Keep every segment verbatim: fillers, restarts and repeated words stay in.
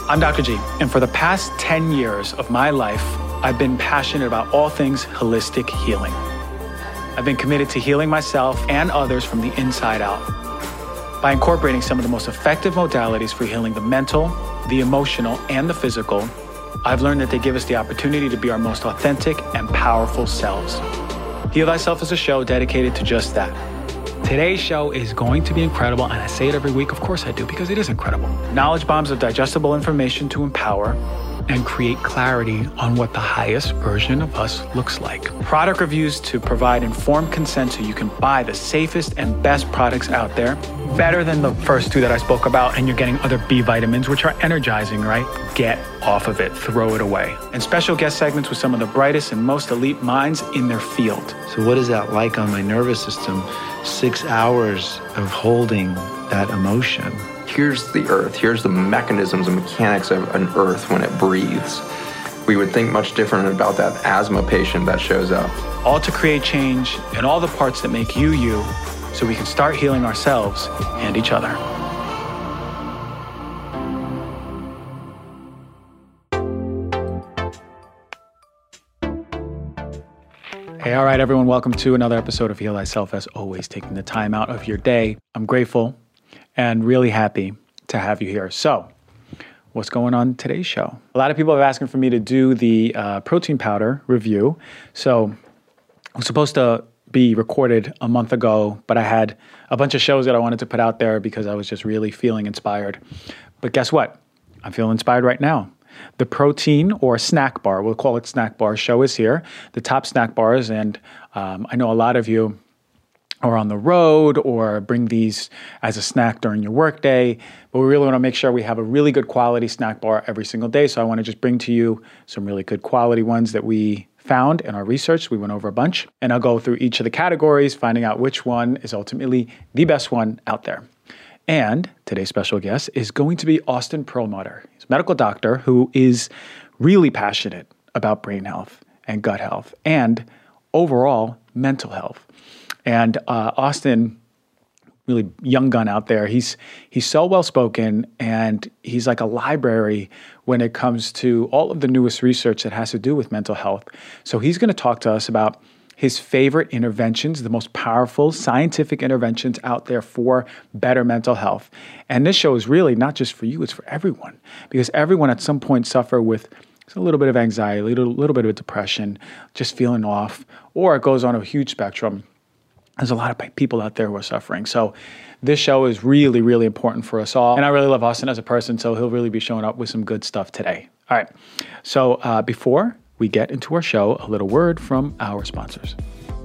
I'm Doctor G, and for the past ten years of my life, I've been passionate about all things holistic healing. I've been committed to healing myself and others from the inside out by incorporating some of the most effective modalities for healing the mental, the emotional, and the physical. I've learned that they give us the opportunity to be our most authentic and powerful selves. Heal Thyself is a show dedicated to just that. Today's show is going to be incredible, and I say it every week. Of course I do, because it is incredible. Knowledge bombs of digestible information to empower and create clarity on what the highest version of us looks like. Product reviews to provide informed consent so you can buy the safest and best products out there. Better than the first two that I spoke about, and you're getting other B vitamins, which are energizing, right? Get off of it, throw it away. And special guest segments with some of the brightest and most elite minds in their field. So what is that like on my nervous system? Six hours of holding that emotion. Here's the earth. Here's the mechanisms and mechanics of an earth when it breathes. We would think much different about that asthma patient that shows up. All to create change in all the parts that make you, you, so we can start healing ourselves and each other. Hey, all right, everyone. Welcome to another episode of Heal Thyself. As always, taking the time out of your day. I'm grateful and really happy to have you here. So, what's going on today's show? A lot of people have asked for me to do the uh, protein powder review. So, I was supposed to be recorded a month ago, but I had a bunch of shows that I wanted to put out there because I was just really feeling inspired. But guess what? I'm feeling inspired right now. The protein or snack bar, we'll call it snack bar, show is here. The top snack bars, and um, I know a lot of you are on the road or bring these as a snack during your workday, but we really want to make sure we have a really good quality snack bar every single day. So I want to just bring to you some really good quality ones that we found in our research. We went over a bunch, and I'll go through each of the categories, finding out which one is ultimately the best one out there. And today's special guest is going to be Austin Perlmutter. He's a medical doctor who is really passionate about brain health and gut health and overall mental health. And uh, Austin, really young gun out there, he's he's so well-spoken, and he's like a library when it comes to all of the newest research that has to do with mental health. So he's going to talk to us about his favorite interventions, the most powerful scientific interventions out there for better mental health. And this show is really not just for you, it's for everyone, because everyone at some point suffer with a little bit of anxiety, a little, little bit of depression, just feeling off, or it goes on a huge spectrum. There's a lot of people out there who are suffering. So this show is really, really important for us all. And I really love Austin as a person, so he'll really be showing up with some good stuff today. All right. So uh, before we get into our show, a little word from our sponsors.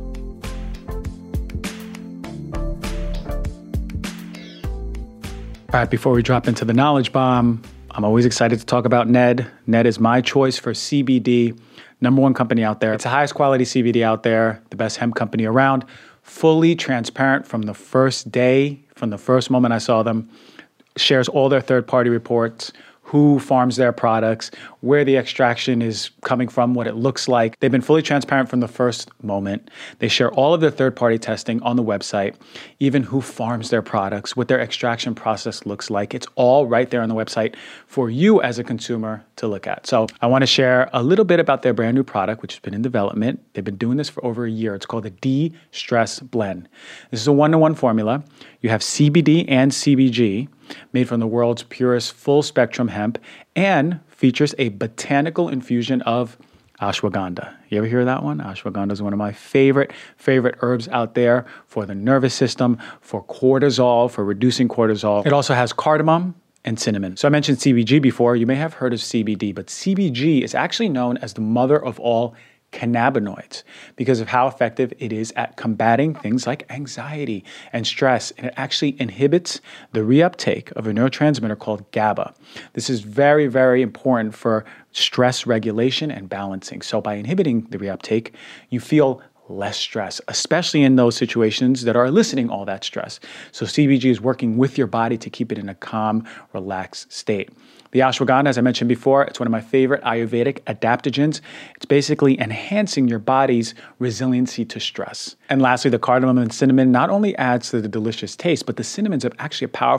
All right, before we drop into the knowledge bomb, I'm always excited to talk about N E D. N E D is my choice for C B D, number one company out there. It's the highest quality C B D out there, the best hemp company around, fully transparent from the first day, from the first moment I saw them, shares all their third-party reports, who farms their products, where the extraction is coming from, what it looks like. They've been fully transparent from the first moment. They share all of their third-party testing on the website, even who farms their products, what their extraction process looks like. It's all right there on the website for you as a consumer to look at. So I want to share a little bit about their brand new product, which has been in development. They've been doing this for over a year. It's called the D-Stress Blend. This is a one-to-one formula. You have C B D and C B G, made from the world's purest full-spectrum hemp, and features a botanical infusion of ashwagandha. You ever hear that one? Ashwagandha is one of my favorite, favorite herbs out there for the nervous system, for cortisol, for reducing cortisol. It also has cardamom and cinnamon. So I mentioned C B G before. You may have heard of C B D, but C B G is actually known as the mother of all cannabinoids because of how effective it is at combating things like anxiety and stress. And it actually inhibits the reuptake of a neurotransmitter called GABA. This is very, very important for stress regulation and balancing. So by inhibiting the reuptake, you feel less stress, especially in those situations that are eliciting all that stress. So C B G is working with your body to keep it in a calm, relaxed state. The ashwagandha, as I mentioned before, it's one of my favorite Ayurvedic adaptogens. It's basically enhancing your body's resiliency to stress. And lastly, the cardamom and cinnamon not only adds to the delicious taste, but the cinnamon is actually a powerful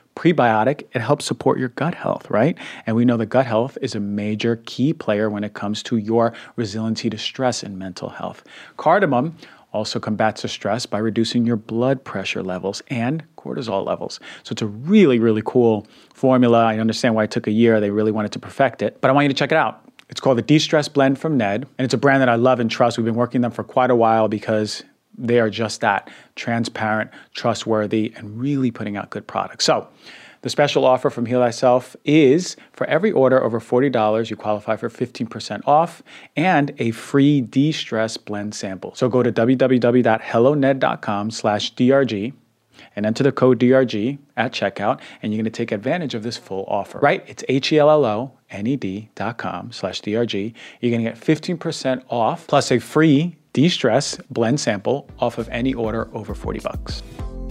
prebiotic. It helps support your gut health, right? And we know that gut health is a major key player when it comes to your resiliency to stress and mental health. Cardamom also combats the stress by reducing your blood pressure levels and cortisol levels. So it's a really, really cool formula. I understand why it took a year. They really wanted to perfect it, but I want you to check it out. It's called the De-Stress Blend from Ned, and it's a brand that I love and trust. We've been working them for quite a while because they are just that, transparent, trustworthy, and really putting out good products. So the special offer from Heal Thyself is for every order over forty dollars, you qualify for fifteen percent off and a free De-Stress Blend sample. So go to www.helloned.com slash DRG and enter the code D R G at checkout, and you're going to take advantage of this full offer, right? It's H-E-L-L-O-N-E-D dot com slash D R G. You're going to get fifteen percent off plus a free De-Stress Blend sample off of any order over forty bucks.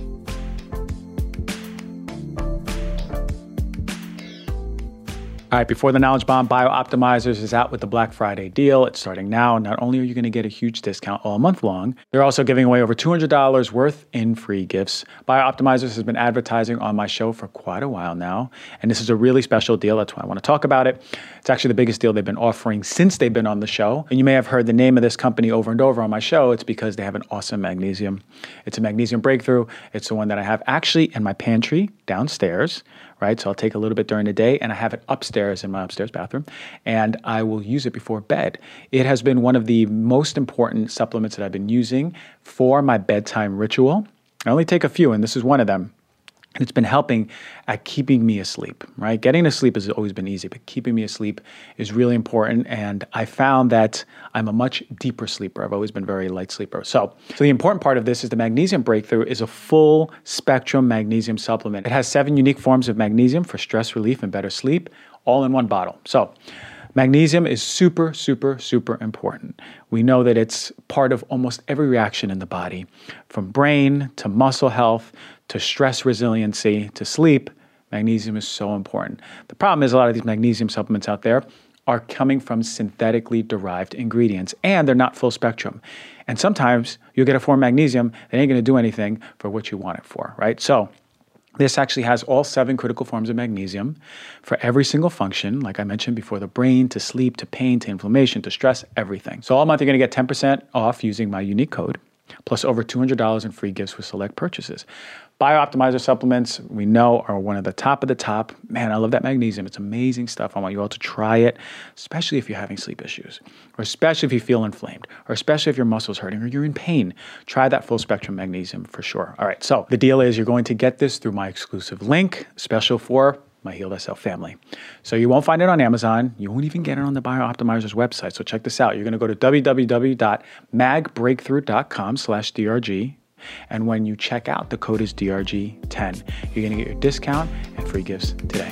All right, before the Knowledge Bomb, BioOptimizers is out with the Black Friday deal. It's starting now. Not only are you going to get a huge discount all month long, they're also giving away over two hundred dollars worth in free gifts. BioOptimizers has been advertising on my show for quite a while now, and this is a really special deal. That's why I want to talk about it. It's actually the biggest deal they've been offering since they've been on the show. And you may have heard the name of this company over and over on my show. It's because they have an awesome magnesium. It's a magnesium breakthrough. It's the one that I have actually in my pantry downstairs, right? So I'll take a little bit during the day, and I have it upstairs in my upstairs bathroom, and I will use it before bed. It has been one of the most important supplements that I've been using for my bedtime ritual. I only take a few, and this is one of them. And it's been helping at keeping me asleep, right? Getting to sleep has always been easy, but keeping me asleep is really important. And I found that I'm a much deeper sleeper. I've always been a very light sleeper. So, so the important part of this is the Magnesium Breakthrough is a full spectrum magnesium supplement. It has seven unique forms of magnesium for stress relief and better sleep, all in one bottle. So magnesium is super, super, super important. We know that it's part of almost every reaction in the body, from brain to muscle health, to stress resiliency, to sleep. Magnesium is so important. The problem is a lot of these magnesium supplements out there are coming from synthetically derived ingredients, and they're not full spectrum. And sometimes you'll get a form of magnesium that ain't going to do anything for what you want it for, right? So this actually has all seven critical forms of magnesium for every single function, like I mentioned before, the brain, to sleep, to pain, to inflammation, to stress, everything. So all month you're going to get ten percent off using my unique code, plus over two hundred dollars in free gifts with select purchases. BioOptimizer supplements, we know, are one of the top of the top. Man, I love that magnesium. It's amazing stuff. I want you all to try it, especially if you're having sleep issues, or especially if you feel inflamed, or especially if your muscles hurting or you're in pain. Try that full spectrum magnesium for sure. All right, so the deal is you're going to get this through my exclusive link, special for my Heal Thyself family. So you won't find it on Amazon. You won't even get it on the BioOptimizers website. So check this out. You're going to go to www.magbreakthrough.com slash DRG. And when you check out, the code is D R G ten. You're going to get your discount and free gifts today.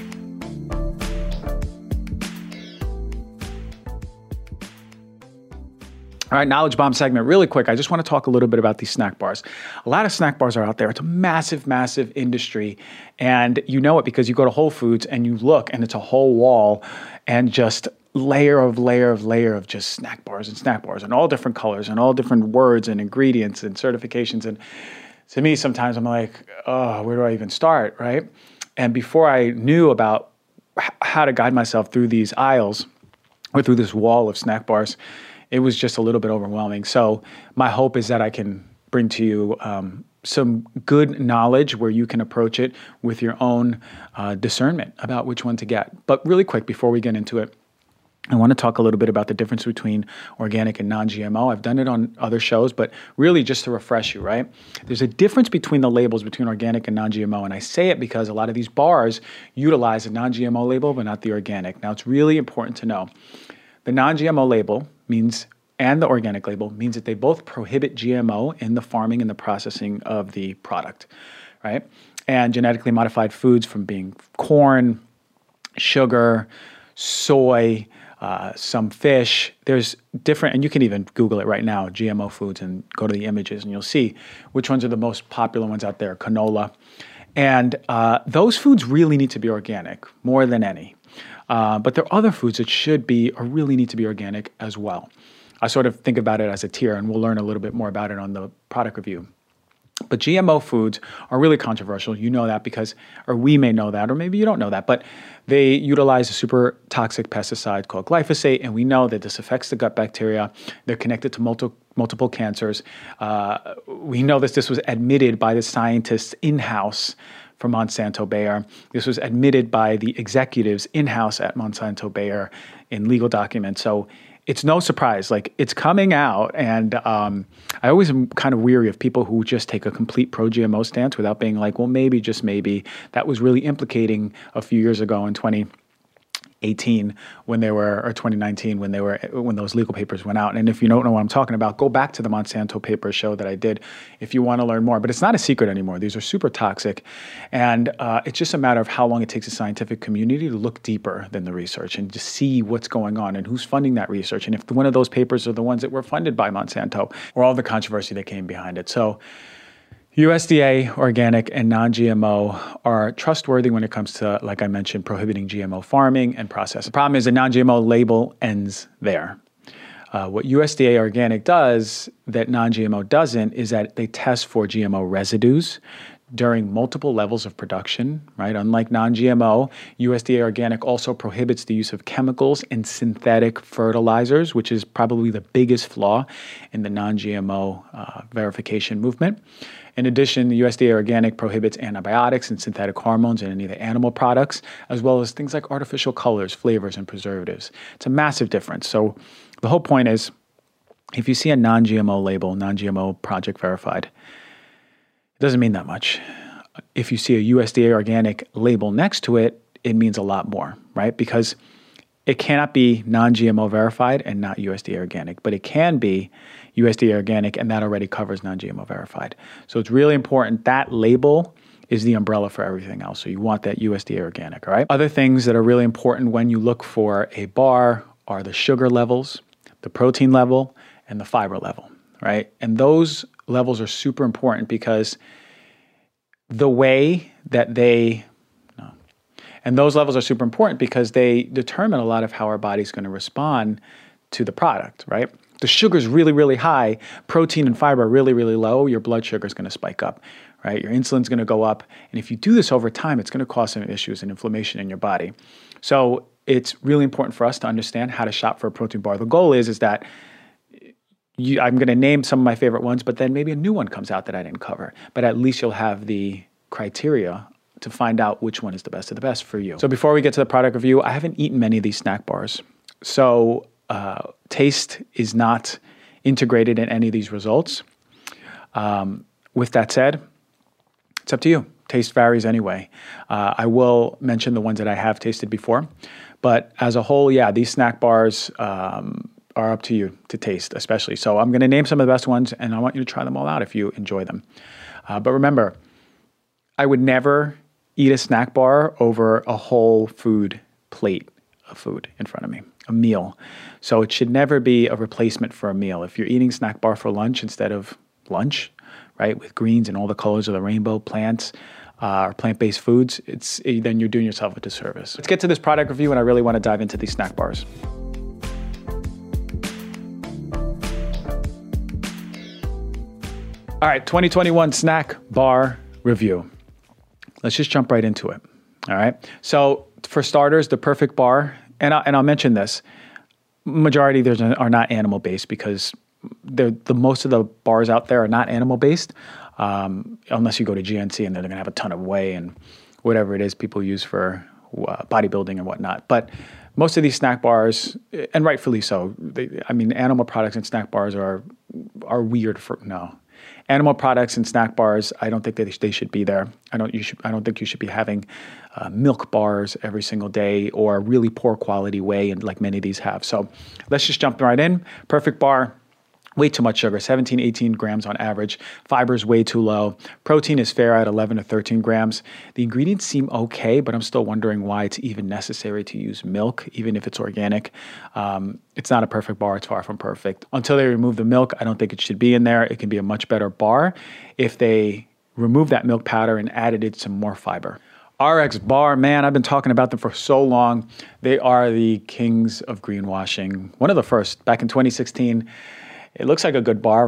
All right, Knowledge Bomb segment. Really quick, I just want to talk a little bit about these snack bars. A lot of snack bars are out there. It's a massive, massive industry. And you know it because you go to Whole Foods and you look and it's a whole wall and just layer of layer of layer of just snack bars and snack bars and all different colors and all different words and ingredients and certifications. And to me, sometimes I'm like, oh, where do I even start, right? And before I knew about how to guide myself through these aisles or through this wall of snack bars, it was just a little bit overwhelming. So my hope is that I can bring to you um, some good knowledge where you can approach it with your own uh, discernment about which one to get. But really quick, before we get into it, I want to talk a little bit about the difference between organic and non-G M O. I've done it on other shows, but really just to refresh you, right? There's a difference between the labels between organic and non-G M O, and I say it because a lot of these bars utilize a non-G M O label, but not the organic. Now, it's really important to know. The non-G M O label means, and the organic label, means that they both prohibit G M O in the farming and the processing of the product, right? And genetically modified foods, from being corn, sugar, soy, uh, some fish, there's different, and you can even Google it right now, G M O foods, and go to the images and you'll see which ones are the most popular ones out there, canola. And uh, those foods really need to be organic, more than any. Uh, but there are other foods that should be or really need to be organic as well. I sort of think about it as a tier, and we'll learn a little bit more about it on the product review. But G M O foods are really controversial. You know that because, or we may know that, or maybe you don't know that, but they utilize a super toxic pesticide called glyphosate, and we know that this affects the gut bacteria. They're connected to multiple multiple cancers. Uh, we know that this was admitted by the scientists in-house for Monsanto Bayer. This was admitted by the executives in-house at Monsanto Bayer in legal documents. So it's no surprise, like it's coming out, and um, I always am kind of weary of people who just take a complete pro-G M O stance without being like, well, maybe, just maybe. That was really implicating a few years ago in twenty eighteen when they were, or twenty nineteen when they were, when those legal papers went out. And if you don't know what I'm talking about, go back to the Monsanto paper show that I did if you want to learn more. But it's not a secret anymore. These are super toxic, and uh, it's just a matter of how long it takes the scientific community to look deeper than the research and to see what's going on and who's funding that research, and if one of those papers are the ones that were funded by Monsanto, or all the controversy that came behind it. So U S D A, organic, and non-G M O are trustworthy when it comes to, like I mentioned, prohibiting G M O farming and processing. The problem is the non-G M O label ends there. Uh, what U S D A Organic does that non-G M O doesn't is that they test for G M O residues during multiple levels of production, right? Unlike non-G M O, U S D A Organic also prohibits the use of chemicals and synthetic fertilizers, which is probably the biggest flaw in the non-G M O uh, verification movement. In addition, the U S D A Organic prohibits antibiotics and synthetic hormones in any of the animal products, as well as things like artificial colors, flavors, and preservatives. It's a massive difference. So the whole point is, if you see a non-G M O label, non-G M O project verified, it doesn't mean that much. If you see a U S D A Organic label next to it, it means a lot more, right? Because it cannot be non-G M O verified and not U S D A Organic, but it can be U S D A Organic, and that already covers non-G M O verified. So it's really important. That label is the umbrella for everything else. So you want that U S D A Organic, all right? Other things that are really important when you look for a bar are the sugar levels, the protein level, and the fiber level, right? And those levels are super important because the way that they, no, and those levels are super important because they determine a lot of how our body's going to respond to the product, right? The sugar's really, really high, protein and fiber are really, really low, your blood sugar is going to spike up, right? Your insulin's going to go up. And if you do this over time, it's going to cause some issues and inflammation in your body. So it's really important for us to understand how to shop for a protein bar. The goal is, is that you, I'm going to name some of my favorite ones, but then maybe a new one comes out that I didn't cover. But at least you'll have the criteria to find out which one is the best of the best for you. So before we get to the product review, I haven't eaten many of these snack bars. So Uh, taste is not integrated in any of these results. Um, with that said, it's up to you. Taste varies anyway. Uh, I will mention the ones that I have tasted before, but as a whole, yeah, these snack bars um, are up to you to taste, especially. So I'm going to name some of the best ones, and I want you to try them all out if you enjoy them. Uh, but remember, I would never eat a snack bar over a whole food plate of food in front of me, a meal. So it should never be a replacement for a meal. If you're eating snack bar for lunch instead of lunch, right, with greens and all the colors of the rainbow, plants, uh, or plant-based foods, it's then you're doing yourself a disservice. Let's get to this product review, and I really want to dive into these snack bars. All right, twenty twenty-one snack bar review. Let's just jump right into it. All right. So for starters, the Perfect Bar, and, I, and I'll mention this, majority of theirs are not animal-based because they're, the most of the bars out there are not animal-based, um, unless you go to G N C and they're going to have a ton of whey and whatever it is people use for uh, bodybuilding and whatnot. But most of these snack bars, and rightfully so, they, I mean, animal products and snack bars are are weird for, no. Animal products and snack bars, I don't think that they should be there. I don't. You should. I don't think you should be having uh, milk bars every single day or really poor quality whey, and like many of these have. So let's just jump right in. Perfect Bar. Way too much sugar, seventeen, eighteen grams on average. Fiber is way too low. Protein is fair at eleven to thirteen grams. The ingredients seem okay, but I'm still wondering why it's even necessary to use milk, even if it's organic. Um, it's not a perfect bar. It's far from perfect. Until they remove the milk, I don't think it should be in there. It can be a much better bar if they remove that milk powder and added it some more fiber. R X Bar, man, I've been talking about them for so long. They are the kings of greenwashing. One of the first, back in twenty sixteen. It looks like a good bar, right?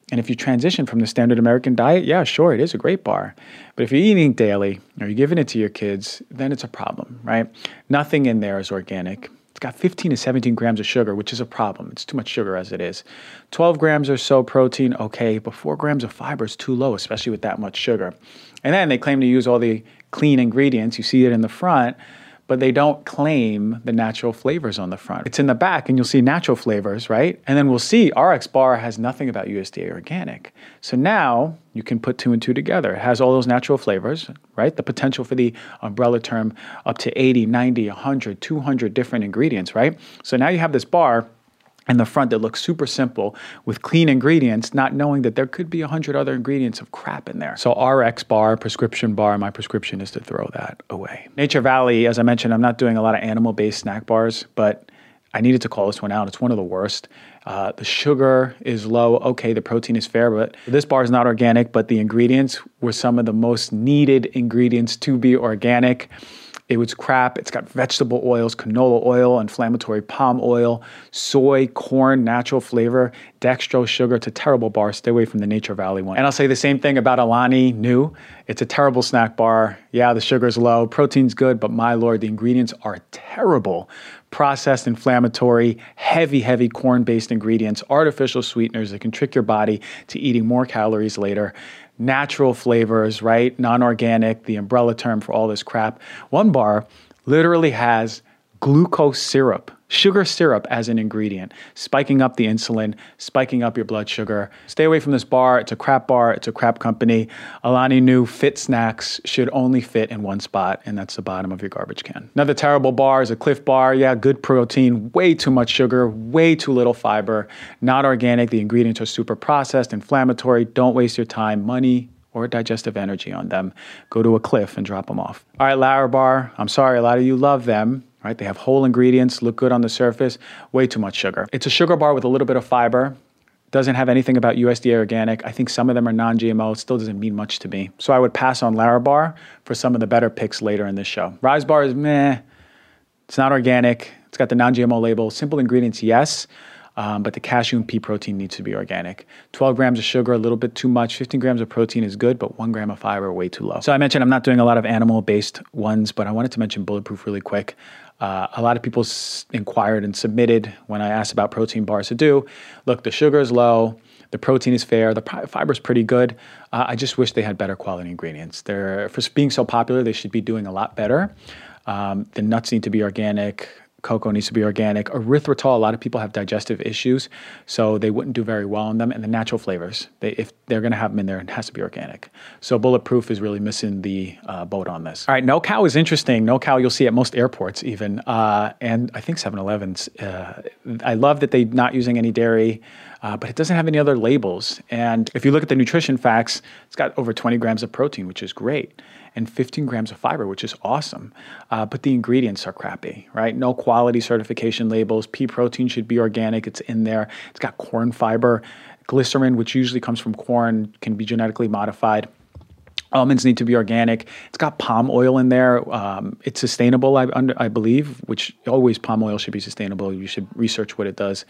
And if you transition from the standard American diet, yeah, sure, it is a great bar. But if you're eating daily or you're giving it to your kids, then it's a problem, right? Nothing in there is organic. It's got fifteen to seventeen grams of sugar, which is a problem. It's too much sugar as it is. twelve grams or so protein, okay, but four grams of fiber is too low, especially with that much sugar. And then they claim to use all the clean ingredients. You see it in the front, but they don't claim the natural flavors on the front. It's in the back and you'll see natural flavors, right? And then we'll see R X Bar has nothing about U S D A organic. So now you can put two and two together. It has all those natural flavors, right? The potential for the umbrella term up to eighty, ninety, one hundred, two hundred different ingredients, right? So now you have this bar in the front that looks super simple with clean ingredients, not knowing that there could be a hundred other ingredients of crap in there. So R X Bar, prescription bar, my prescription is to throw that away. Nature Valley, as I mentioned, I'm not doing a lot of animal-based snack bars, but I needed to call this one out. It's one of the worst. Uh, the sugar is low. Okay, the protein is fair, but this bar is not organic, but the ingredients were some of the most needed ingredients to be organic. It was crap. It's got vegetable oils, canola oil, inflammatory palm oil, soy, corn, natural flavor, dextrose, sugar. It's a terrible bar. Stay away from the Nature Valley one. And I'll say the same thing about Alani Nu. It's a terrible snack bar. Yeah, the sugar's low. Protein's good, but my Lord, the ingredients are terrible. Processed, inflammatory, heavy, heavy corn-based ingredients, artificial sweeteners that can trick your body to eating more calories later. Natural flavors, right? Non-organic, the umbrella term for all this crap. One bar literally has glucose syrup, sugar syrup as an ingredient, spiking up the insulin, spiking up your blood sugar. Stay away from this bar. It's a crap bar. It's a crap company. Alani Nu Fit Snacks should only fit in one spot, and that's the bottom of your garbage can. Another terrible bar is a Clif Bar. Yeah, good protein, way too much sugar, way too little fiber, not organic. The ingredients are super processed, inflammatory. Don't waste your time, money, or digestive energy on them. Go to a Clif and drop them off. All right, Larabar. I'm sorry, a lot of you love them. Right? They have whole ingredients, look good on the surface, way too much sugar. It's a sugar bar with a little bit of fiber. Doesn't have anything about U S D A organic. I think some of them are non-G M O. It still doesn't mean much to me. So I would pass on Larabar for some of the better picks later in this show. Rise Bar is meh. It's not organic. It's got the non-G M O label. Simple ingredients, yes. Um, but the cashew and pea protein needs to be organic. twelve grams of sugar, a little bit too much. fifteen grams of protein is good, but one gram of fiber, way too low. So I mentioned I'm not doing a lot of animal-based ones, but I wanted to mention Bulletproof really quick. Uh, a lot of people s- inquired and submitted when I asked about protein bars to do. Look, the sugar is low. The protein is fair. The fiber is pretty good. Uh, I just wish they had better quality ingredients. They're, for being so popular, they should be doing a lot better. Um, the nuts need to be organic. Cocoa needs to be organic. Erythritol, a lot of people have digestive issues, so they wouldn't do very well on them. And the natural flavors, they, if they're going to have them in there, it has to be organic. So Bulletproof is really missing the uh, boat on this. All right, No Cow is interesting. No Cow you'll see at most airports even, uh, and I think seven elevens. Uh, I love that they're not using any dairy, uh, but it doesn't have any other labels. And if you look at the nutrition facts, it's got over twenty grams of protein, which is great, and fifteen grams of fiber, which is awesome. Uh, but the ingredients are crappy, right? No quality certification labels. Pea protein should be organic. It's in there. It's got corn fiber. Glycerin, which usually comes from corn, can be genetically modified. Almonds need to be organic. It's got palm oil in there. Um, it's sustainable, I, under, I believe, which always palm oil should be sustainable. You should research what it does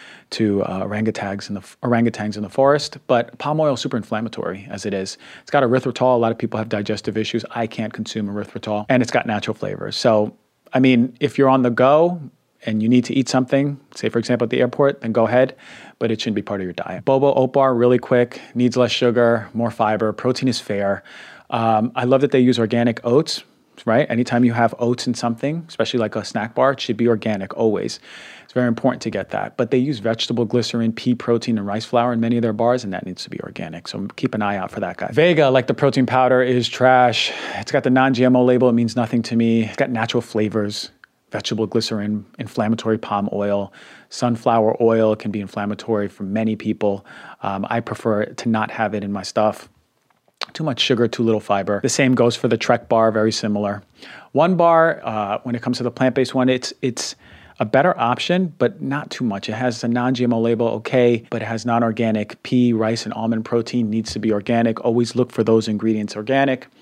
to uh, orangutans in the orangutans in the forest, but palm oil is super inflammatory as it is. It's got erythritol. A lot of people have digestive issues. I can't consume erythritol, and it's got natural flavors. So, I mean, if you're on the go and you need to eat something, say for example at the airport, then go ahead, but it shouldn't be part of your diet. Bobo Oat Bar, really quick, needs less sugar, more fiber. Protein is fair. Um, I love that they use organic oats. Right? Anytime you have oats in something, especially like a snack bar, it should be organic always. It's very important to get that. But they use vegetable glycerin, pea protein, and rice flour in many of their bars, and that needs to be organic. So keep an eye out for that guy. Vega, like the protein powder, is trash. It's got the non-G M O label. It means nothing to me. It's got natural flavors, vegetable glycerin, inflammatory palm oil, sunflower oil can be inflammatory for many people. Um, I prefer to not have it in my stuff. Too much sugar, too little fiber. The same goes for the Trek bar, very similar. One bar, uh, when it comes to the plant-based one, it's it's a better option, but not too much. It has a non-G M O label, okay, but it has non-organic pea, rice, and almond protein, needs to be organic. Always look for those ingredients organic.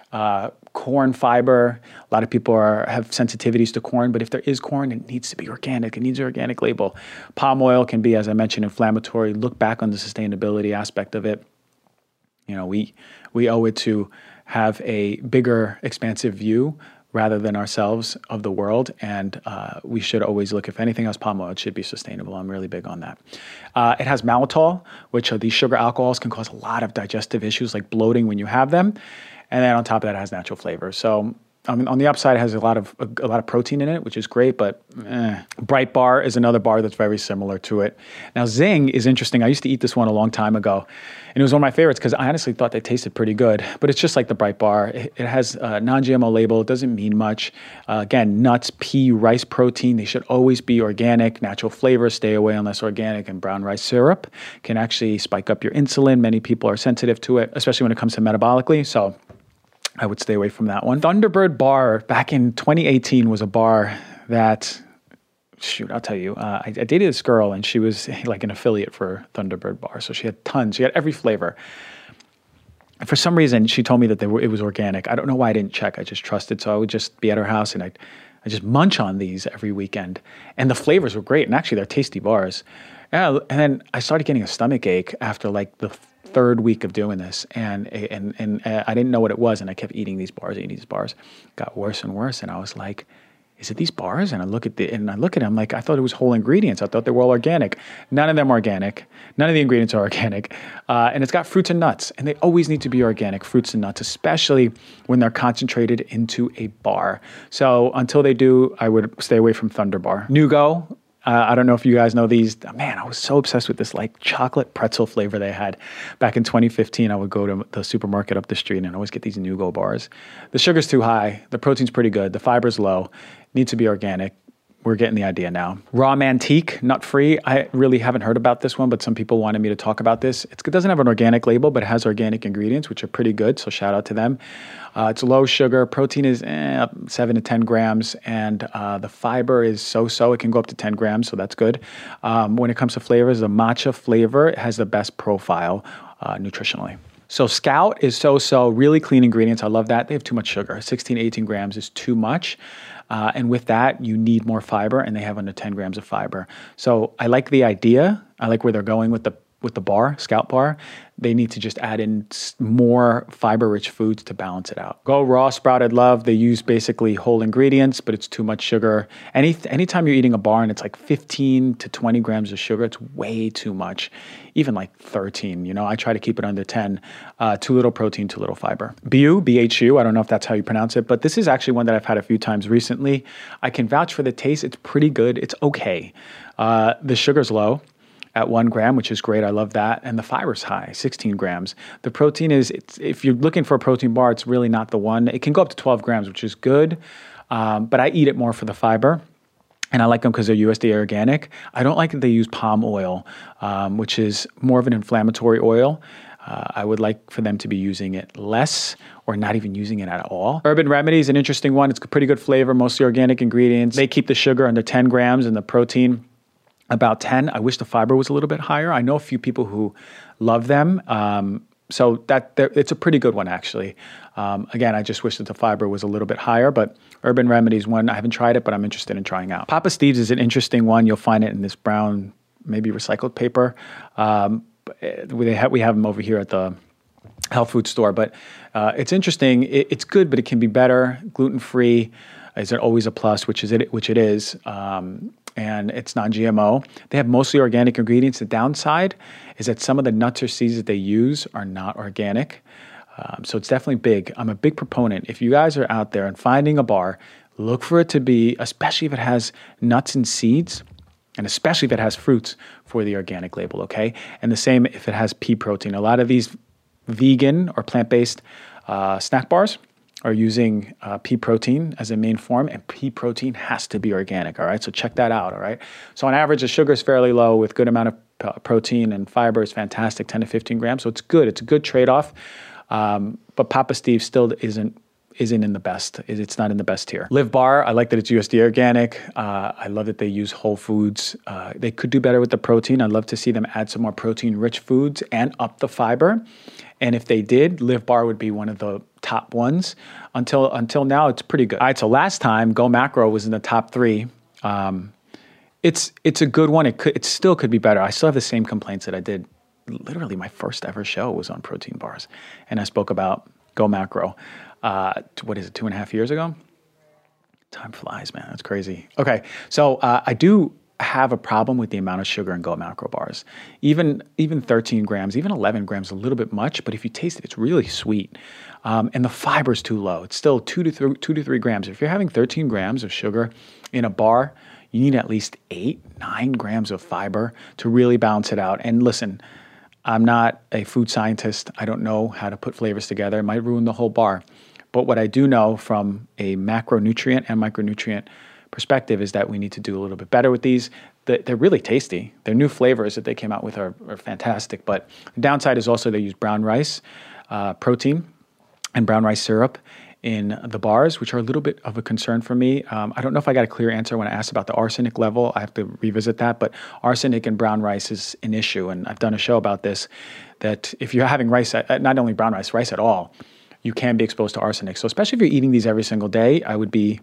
Uh, corn fiber, a lot of people are have sensitivities to corn, but if there is corn, it needs to be organic. It needs an organic label. Palm oil can be, as I mentioned, inflammatory. Look back on the sustainability aspect of it. You know, we we owe it to have a bigger, expansive view rather than ourselves of the world, and uh, we should always look, if anything else, palm oil, it should be sustainable. I'm really big on that. Uh, it has maltol, which are these sugar alcohols, can cause a lot of digestive issues like bloating when you have them. And then on top of that, it has natural flavor. So I mean, on the upside, it has a lot of a, a lot of protein in it, which is great. But eh. Bright Bar is another bar that's very similar to it. Now, Zing is interesting. I used to eat this one a long time ago, and it was one of my favorites because I honestly thought they tasted pretty good. But it's just like the Bright Bar. It, it has a non-G M O label. It doesn't mean much. Uh, again, nuts, pea, rice protein. They should always be organic. Natural flavors, stay away unless organic. And brown rice syrup can actually spike up your insulin. Many people are sensitive to it, especially when it comes to metabolically. So I would stay away from that one. Thunderbird Bar back in twenty eighteen was a bar that, shoot, I'll tell you, uh, I, I dated this girl and she was like an affiliate for Thunderbird Bar. So she had tons, she had every flavor. And for some reason, she told me that they were, it was organic. I don't know why I didn't check. I just trusted. So I would just be at her house and I'd, I just munch on these every weekend. And the flavors were great. And actually, they're tasty bars. And, I, and then I started getting a stomach ache after like the third week of doing this, and and and I didn't know what it was, and I kept eating these bars, eating these bars. It got worse and worse, and I was like, "Is it these bars?" And I look at the and I look at them like I thought it was whole ingredients. I thought they were all organic. None of them are organic. None of the ingredients are organic, uh, and it's got fruits and nuts, and they always need to be organic fruits and nuts, especially when they're concentrated into a bar. So until they do, I would stay away from Thunder Bar. Nugo. Uh, I don't know if you guys know these. Man, I was so obsessed with this like chocolate pretzel flavor they had. Back in twenty fifteen, I would go to the supermarket up the street and always get these Nugo bars. The sugar's too high. The protein's pretty good. The fiber's low. Needs to be organic. We're getting the idea now. Raw Mantique, nut-free. I really haven't heard about this one, but some people wanted me to talk about this. It's, it doesn't have an organic label, but it has organic ingredients, which are pretty good, so shout out to them. Uh, it's low sugar. Protein is eh, seven to ten grams, and uh, the fiber is so-so. It can go up to ten grams, so that's good. Um, when it comes to flavors, the matcha flavor has the best profile uh, nutritionally. So Scout is so-so, really clean ingredients. I love that. They have too much sugar. sixteen, eighteen grams is too much. Uh, and with that, you need more fiber, and they have under ten grams of fiber. So I like the idea. I like where they're going with the with the bar, Scout Bar. They need to just add in more fiber-rich foods to balance it out. Go Raw Sprouted Love. They use basically whole ingredients, but it's too much sugar. Any anytime you're eating a bar and it's like fifteen to twenty grams of sugar, it's way too much. Even like thirteen, you know, I try to keep it under ten. Uh, too little protein, too little fiber. B U, B H U, I don't know if that's how you pronounce it, but this is actually one that I've had a few times recently. I can vouch for the taste. It's pretty good. It's okay. Uh, the sugar's low at one gram, which is great. I love that. And the fiber's high, sixteen grams. The protein is, it's, if you're looking for a protein bar, it's really not the one. It can go up to twelve grams, which is good. Um, but I eat it more for the fiber. And I like them because they're U S D A organic. I don't like that they use palm oil, um, which is more of an inflammatory oil. Uh, I would like for them to be using it less or not even using it at all. Urban Remedy is an interesting one. It's a pretty good flavor, mostly organic ingredients. They keep the sugar under ten grams and the protein about ten. I wish the fiber was a little bit higher. I know a few people who love them. Um, so that it's a pretty good one, actually. Um, again, I just wish that the fiber was a little bit higher, but Urban Remedy is one. I haven't tried it, but I'm interested in trying out. Papa Steve's is an interesting one. You'll find it in this brown, maybe recycled paper. Um, we, have, we have them over here at the health food store, but uh, it's interesting. It, it's good, but it can be better. Gluten-free is always a plus, which is it, which it is. Um, and it's non-G M O. They have mostly organic ingredients. The downside is that some of the nuts or seeds that they use are not organic. Um, so it's definitely big. I'm a big proponent. If you guys are out there and finding a bar, look for it to be, especially if it has nuts and seeds, and especially if it has fruits, for the organic label, okay? And the same if it has pea protein. A lot of these vegan or plant-based uh, snack bars are using uh, pea protein as a main form, and pea protein has to be organic, all right? So check that out, all right? So on average, the sugar is fairly low with good amount of p- protein, and fiber is fantastic, ten to fifteen grams. So it's good. It's a good trade-off. Um, but Papa Steve still isn't isn't in the best. It's not in the best tier. Live Bar, I like that it's U S D A organic. Uh, I love that they use whole foods. Uh, they could do better with the protein. I'd love to see them add some more protein-rich foods and up the fiber. And if they did, Live Bar would be one of the top ones. Until until now, it's pretty good. All right, so last time, Go Macro was in the top three. Um, it's it's a good one. It could it still could be better. I still have the same complaints that I did. Literally, my first ever show was on protein bars, and I spoke about Go Macro. Uh, what is it? Two and a half years ago. Time flies, man. That's crazy. Okay, so uh, I do have a problem with the amount of sugar in Go Macro bars. Even even thirteen grams, even eleven grams, a little bit much. But if you taste it, it's really sweet, um, and the fiber's too low. It's still two to th- two to three grams. If you're having thirteen grams of sugar in a bar, you need at least eight, nine grams of fiber to really balance it out. And listen, I'm not a food scientist. I don't know how to put flavors together. It might ruin the whole bar. But what I do know from a macronutrient and micronutrient perspective is that we need to do a little bit better with these. They're really tasty. Their new flavors that they came out with are, are fantastic. But the downside is also they use brown rice uh, protein and brown rice syrup in the bars, which are a little bit of a concern for me. Um, I don't know if I got a clear answer when I asked about the arsenic level. I have to revisit that, but arsenic in brown rice is an issue. And I've done a show about this, that if you're having rice, not only brown rice, rice at all, you can be exposed to arsenic. So especially if you're eating these every single day, I would be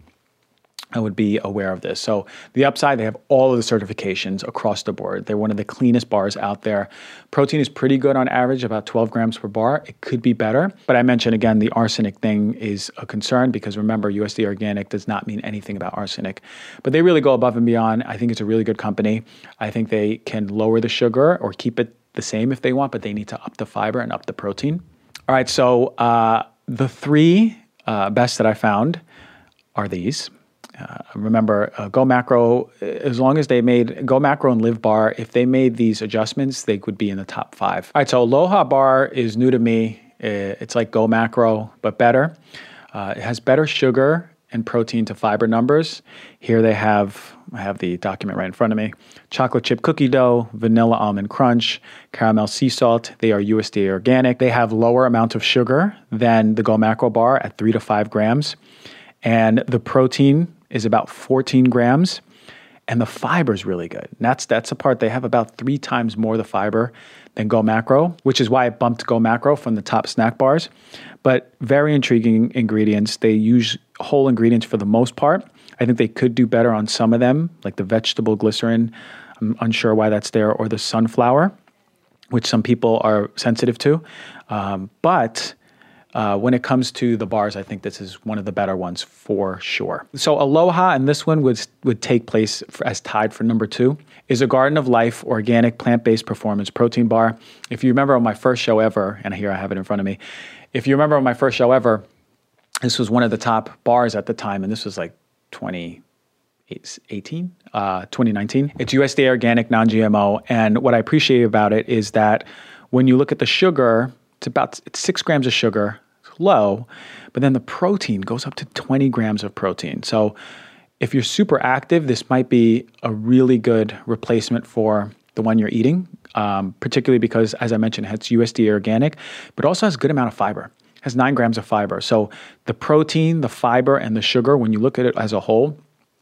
I would be aware of this. So the upside, they have all of the certifications across the board. They're one of the cleanest bars out there. Protein is pretty good on average, about twelve grams per bar. It could be better. But I mentioned, again, the arsenic thing is a concern because remember, U S D A organic does not mean anything about arsenic. But they really go above and beyond. I think it's a really good company. I think they can lower the sugar or keep it the same if they want, but they need to up the fiber and up the protein. All right, so uh, the three uh, best that I found are these. Uh, remember, uh, Go Macro, as long as they made, Go Macro and Live Bar, if they made these adjustments, they would be in the top five. All right, so Aloha Bar is new to me. It's like Go Macro, but better. Uh, it has better sugar and protein to fiber numbers. Here they have, I have the document right in front of me, chocolate chip cookie dough, vanilla almond crunch, caramel sea salt. They are U S D A organic. They have lower amount of sugar than the Go Macro bar at three to five grams. And the protein is about fourteen grams, and the fiber is really good. And that's that's the part, they have about three times more the fiber than Go Macro, which is why I bumped Go Macro from the top snack bars. But very intriguing ingredients. They use whole ingredients for the most part. I think they could do better on some of them, like the vegetable glycerin. I'm unsure why that's there, or the sunflower, which some people are sensitive to. Um, but Uh, when it comes to the bars, I think this is one of the better ones for sure. So Aloha, and this one would, would take place for, as tied for number two, is a Garden of Life organic plant-based performance protein bar. If you remember on my first show ever, and here I have it in front of me, if you remember on my first show ever, this was one of the top bars at the time, and this was like twenty eighteen, uh, twenty nineteen. It's U S D A organic, non-G M O, and what I appreciate about it is that when you look at the sugar, it's about it's six grams of sugar, low, but then the protein goes up to twenty grams of protein. So if you're super active, this might be a really good replacement for the one you're eating, um, particularly because, as I mentioned, it's U S D A organic, but also has a good amount of fiber. It has nine grams of fiber. So the protein, the fiber, and the sugar, when you look at it as a whole,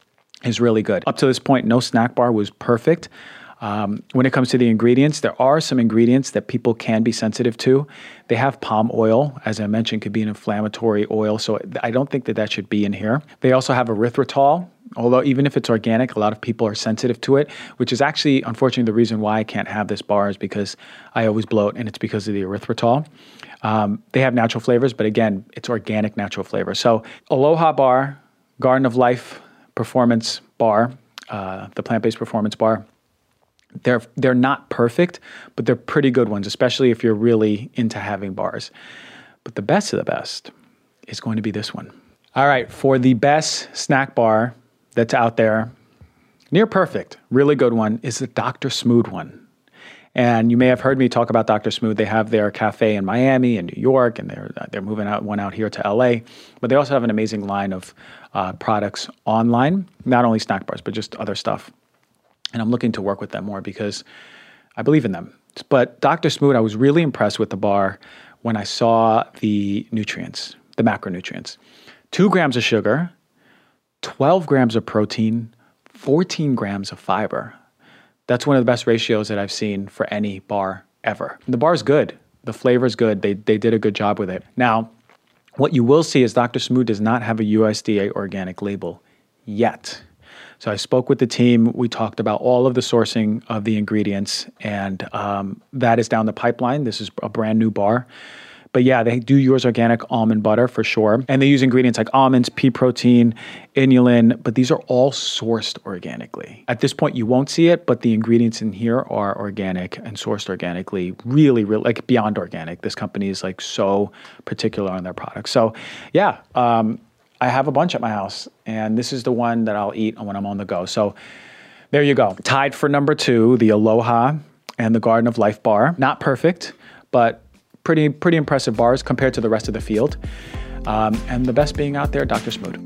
is really good. Up to this point, no snack bar was perfect. Um, when it comes to the ingredients, there are some ingredients that people can be sensitive to. They have palm oil, as I mentioned, could be an inflammatory oil, so I don't think that that should be in here. They also have erythritol, although even if it's organic, a lot of people are sensitive to it, which is actually, unfortunately, the reason why I can't have this bar is because I always bloat, and it's because of the erythritol. Um, they have natural flavors, but again, it's organic natural flavor. So Aloha Bar, Garden of Life Performance Bar, uh, the plant-based performance bar, They're they're not perfect, but they're pretty good ones, especially if you're really into having bars. But the best of the best is going to be this one. All right, for the best snack bar that's out there, near perfect, really good one, is the Doctor Smooth one. And you may have heard me talk about Doctor Smooth. They have their cafe in Miami and New York, and they're they're moving out one out here to L A. But they also have an amazing line of uh, products online, not only snack bars, but just other stuff. And I'm looking to work with them more because I believe in them. But Doctor Smooth, I was really impressed with the bar when I saw the nutrients. the macronutrients. Two grams of sugar, twelve grams of protein, fourteen grams of fiber. That's one of the best ratios that I've seen for any bar ever. And the bar is good. The flavor is good. They, they did a good job with it. Now, what you will see is Doctor Smooth does not have a U S D A organic label yet. So I spoke with the team. We talked about all of the sourcing of the ingredients, and um, that is down the pipeline. This is a brand new bar. But yeah, they do use organic almond butter for sure. And they use ingredients like almonds, pea protein, inulin, but these are all sourced organically. At this point, you won't see it, but the ingredients in here are organic and sourced organically, really, really, like beyond organic. This company is like so particular on their products. So yeah, um, I have a bunch at my house, and this is the one that I'll eat when I'm on the go. So there you go. Tied for number two, the Aloha and the Garden of Life bar. Not perfect, but Pretty pretty impressive bars compared to the rest of the field. Um, and the best being out there, Doctor Smooth.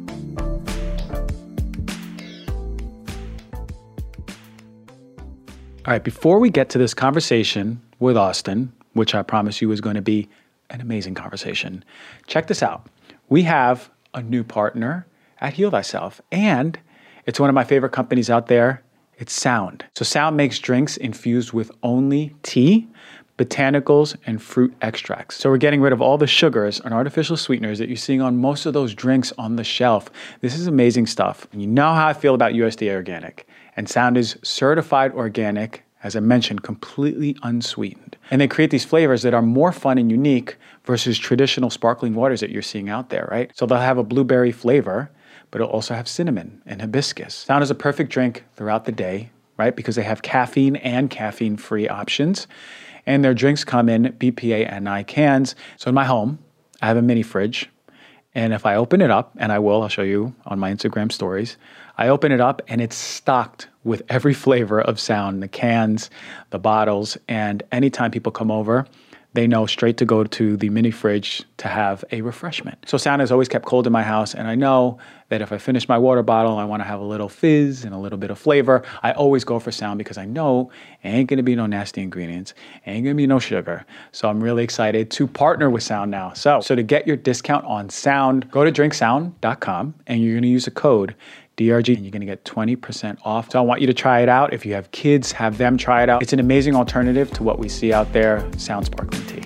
All right, before we get to this conversation with Austin, which I promise you is going to be an amazing conversation, check this out. We have a new partner at Heal Thyself, and it's one of my favorite companies out there. It's Sound. So Sound makes drinks infused with only tea, botanicals, and fruit extracts. So we're getting rid of all the sugars and artificial sweeteners that you're seeing on most of those drinks on the shelf. This is amazing stuff. And you know how I feel about U S D A organic. And Sound is certified organic, as I mentioned, completely unsweetened. And they create these flavors that are more fun and unique versus traditional sparkling waters that you're seeing out there, right? So they'll have a blueberry flavor, but it'll also have cinnamon and hibiscus. Sound is a perfect drink throughout the day, right? Because they have caffeine and caffeine-free options. And their drinks come in B P A and I cans. So in my home, I have a mini fridge. And if I open it up, and I will, I'll show you on my Instagram stories, I open it up and it's stocked with every flavor of Sound, the cans, the bottles, and anytime people come over, they know straight to go to the mini fridge to have a refreshment. So Sound has always kept cold in my house, and I know that if I finish my water bottle, I want to have a little fizz and a little bit of flavor. I always go for Sound because I know it ain't gonna be no nasty ingredients, ain't gonna be no sugar. So I'm really excited to partner with Sound now. So, so to get your discount on Sound, go to drink sound dot com and you're gonna use a code D R G, and you're gonna get twenty percent off. So I want you to try it out. If you have kids, have them try it out. It's an amazing alternative to what we see out there, Sound Sparkling Tea.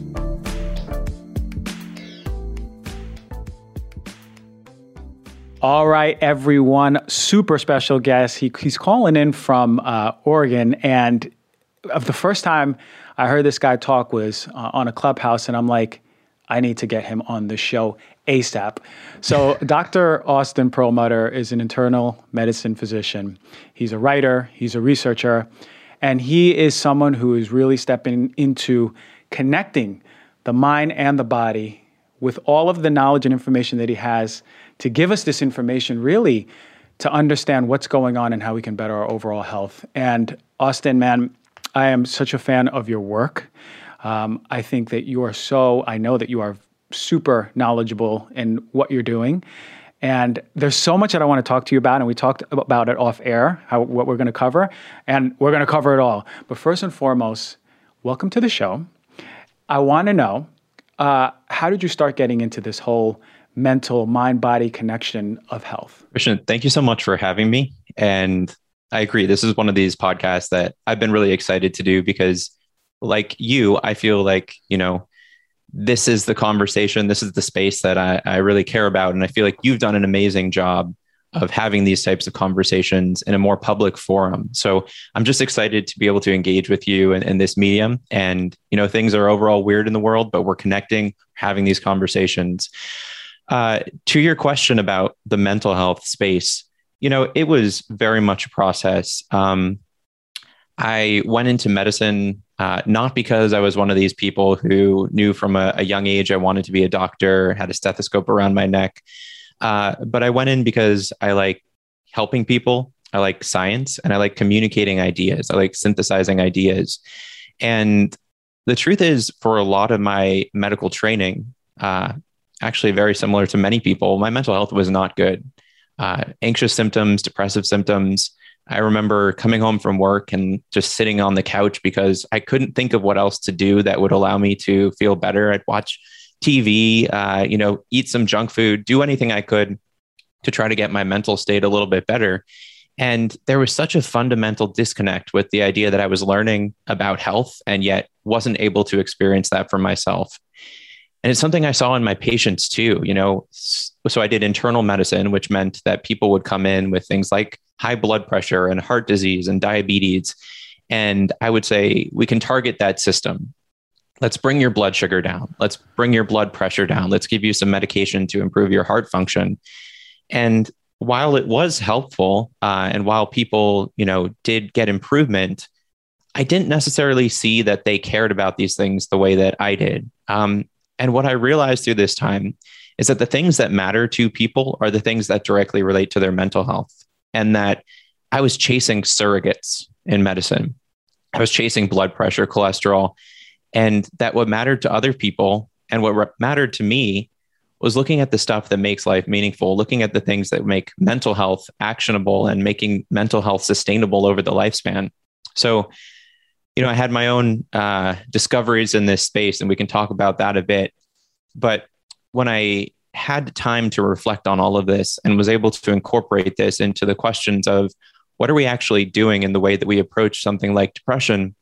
All right, everyone, super special guest. He, he's calling in from uh, Oregon, and of the first time I heard this guy talk was uh, on a Clubhouse, and I'm like, I need to get him on the show ASAP. So Doctor Austin Perlmutter is an internal medicine physician. He's a writer, he's a researcher, and he is someone who is really stepping into connecting the mind and the body with all of the knowledge and information that he has to give us this information really to understand what's going on and how we can better our overall health. And Austin, man, I am such a fan of your work. Um, I think that you are so, I know that you are super knowledgeable in what you're doing. And there's so much that I want to talk to you about, and we talked about it off air, how, what we're going to cover, and we're going to cover it all. But first and foremost, welcome to the show. I want to know, uh, how did you start getting into this whole mental mind-body connection of health? Christian, thank you so much for having me. And I agree, this is one of these podcasts that I've been really excited to do because, like you, I feel like, you know, this is the conversation, this is the space that I, I really care about. And I feel like you've done an amazing job of having these types of conversations in a more public forum. So I'm just excited to be able to engage with you in, in this medium. And, you know, things are overall weird in the world, but we're connecting, having these conversations. Uh, to your question about the mental health space, you know, it was very much a process. Um, I went into medicine uh, not because I was one of these people who knew from a, a young age I wanted to be a doctor, had a stethoscope around my neck, uh, but I went in because I like helping people, I like science, and I like communicating ideas. I like synthesizing ideas. And the truth is, for a lot of my medical training, uh, actually very similar to many people, my mental health was not good. Uh, anxious symptoms, depressive symptoms. I remember coming home from work and just sitting on the couch because I couldn't think of what else to do that would allow me to feel better. I'd watch T V, uh, you know, eat some junk food, do anything I could to try to get my mental state a little bit better. And there was such a fundamental disconnect with the idea that I was learning about health and yet wasn't able to experience that for myself. And it's something I saw in my patients too, you know. So I did internal medicine, which meant that people would come in with things like high blood pressure and heart disease and diabetes. And I would say, we can target that system. Let's bring your blood sugar down. Let's bring your blood pressure down. Let's give you some medication to improve your heart function. And while it was helpful, uh, and while people, you know, did get improvement, I didn't necessarily see that they cared about these things the way that I did. Um, and what I realized through this time is that the things that matter to people are the things that directly relate to their mental health, and that I was chasing surrogates in medicine. I was chasing blood pressure, cholesterol, and that what mattered to other people and what re- mattered to me was looking at the stuff that makes life meaningful, looking at the things that make mental health actionable and making mental health sustainable over the lifespan. So, you know, I had my own uh, discoveries in this space, and we can talk about that a bit. But when I had time to reflect on all of this and was able to incorporate this into the questions of what are we actually doing in the way that we approach something like depression,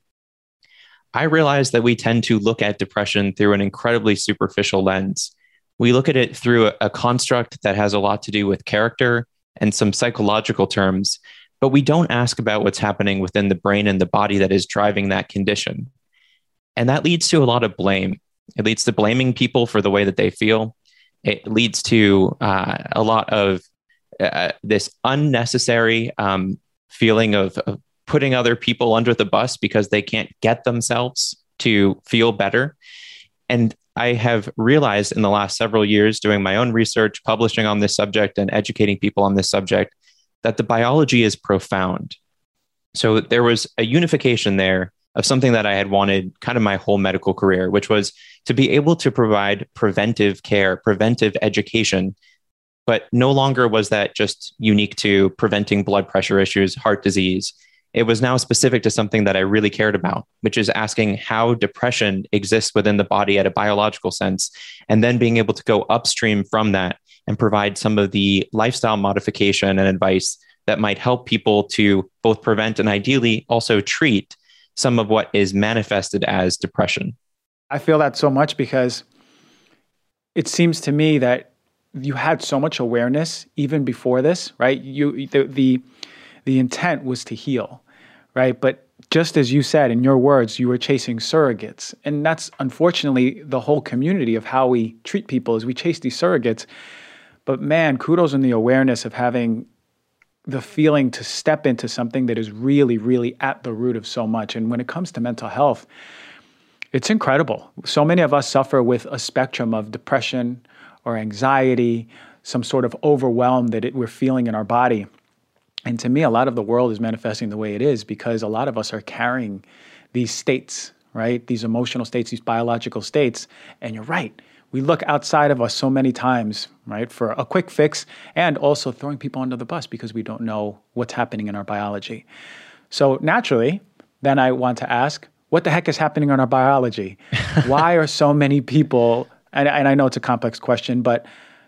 I realized that we tend to look at depression through an incredibly superficial lens. We look at it through a, a construct that has a lot to do with character and some psychological terms, but we don't ask about what's happening within the brain and the body that is driving that condition. And that leads to a lot of blame. It leads to blaming people for the way that they feel. It leads to uh, a lot of uh, this unnecessary um, feeling of, of putting other people under the bus because they can't get themselves to feel better. And I have realized in the last several years, doing my own research, publishing on this subject and educating people on this subject, that the biology is profound. So there was a unification there of something that I had wanted kind of my whole medical career, which was to be able to provide preventive care, preventive education. But no longer was that just unique to preventing blood pressure issues, heart disease. It was now specific to something that I really cared about, which is asking how depression exists within the body at a biological sense, and then being able to go upstream from that and provide some of the lifestyle modification and advice that might help people to both prevent and ideally also treat some of what is manifested as depression. I feel that so much because it seems to me that you had so much awareness even before this, right? You the the, the intent was to heal, right? But just as you said in your words, you were chasing surrogates. And that's unfortunately the whole community of how we treat people is we chase these surrogates. But man, kudos on the awareness of having the feeling to step into something that is really, really at the root of so much. And when it comes to mental health, it's incredible. So many of us suffer with a spectrum of depression or anxiety, some sort of overwhelm that it, we're feeling in our body. And to me, a lot of the world is manifesting the way it is because a lot of us are carrying these states, right? These emotional states, these biological states. And you're right. We look outside of us so many times, right, for a quick fix and also throwing people under the bus because we don't know what's happening in our biology. So naturally, then I want to ask, what the heck is happening in our biology? Why are so many people, and, and I know it's a complex question, but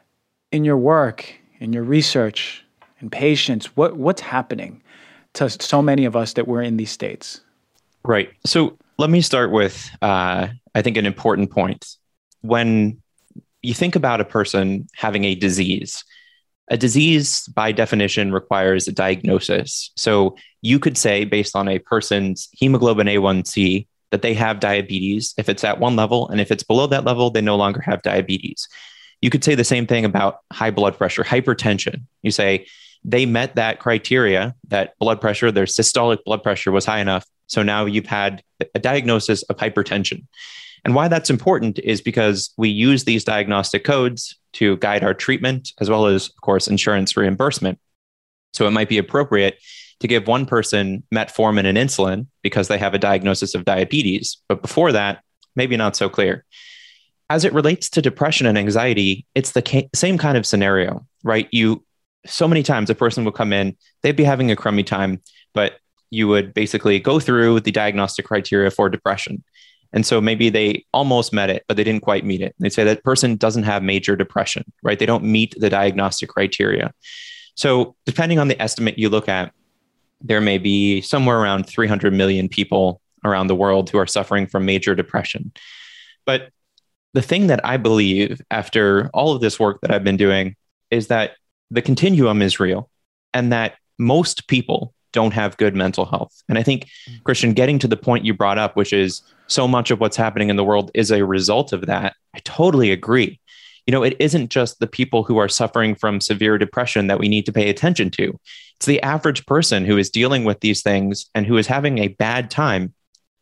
in your work, in your research, in patients, what, what's happening to so many of us that we're in these states? Right. So let me start with, uh, I think, an important point. When you think about a person having a disease, a disease by definition requires a diagnosis. So you could say, based on a person's hemoglobin A one C, that they have diabetes if it's at one level, and if it's below that level, they no longer have diabetes. You could say the same thing about high blood pressure, hypertension. You say they met that criteria, that blood pressure, their systolic blood pressure was high enough. So now you've had a diagnosis of hypertension. And why that's important is because we use these diagnostic codes to guide our treatment, as well as, of course, insurance reimbursement. So it might be appropriate to give one person metformin and insulin because they have a diagnosis of diabetes. But before that, maybe not so clear. As it relates to depression and anxiety, it's the ca- same kind of scenario, right? You, so many times a person would come in, they'd be having a crummy time, but you would basically go through the diagnostic criteria for depression. And so maybe they almost met it, but they didn't quite meet it. They say that person doesn't have major depression, right? They don't meet the diagnostic criteria. So depending on the estimate you look at, there may be somewhere around three hundred million people around the world who are suffering from major depression. But the thing that I believe after all of this work that I've been doing is that the continuum is real and that most people don't have good mental health. And I think, Christian, getting to the point you brought up, which is so much of what's happening in the world is a result of that, I totally agree. You know, it isn't just the people who are suffering from severe depression that we need to pay attention to. It's the average person who is dealing with these things and who is having a bad time.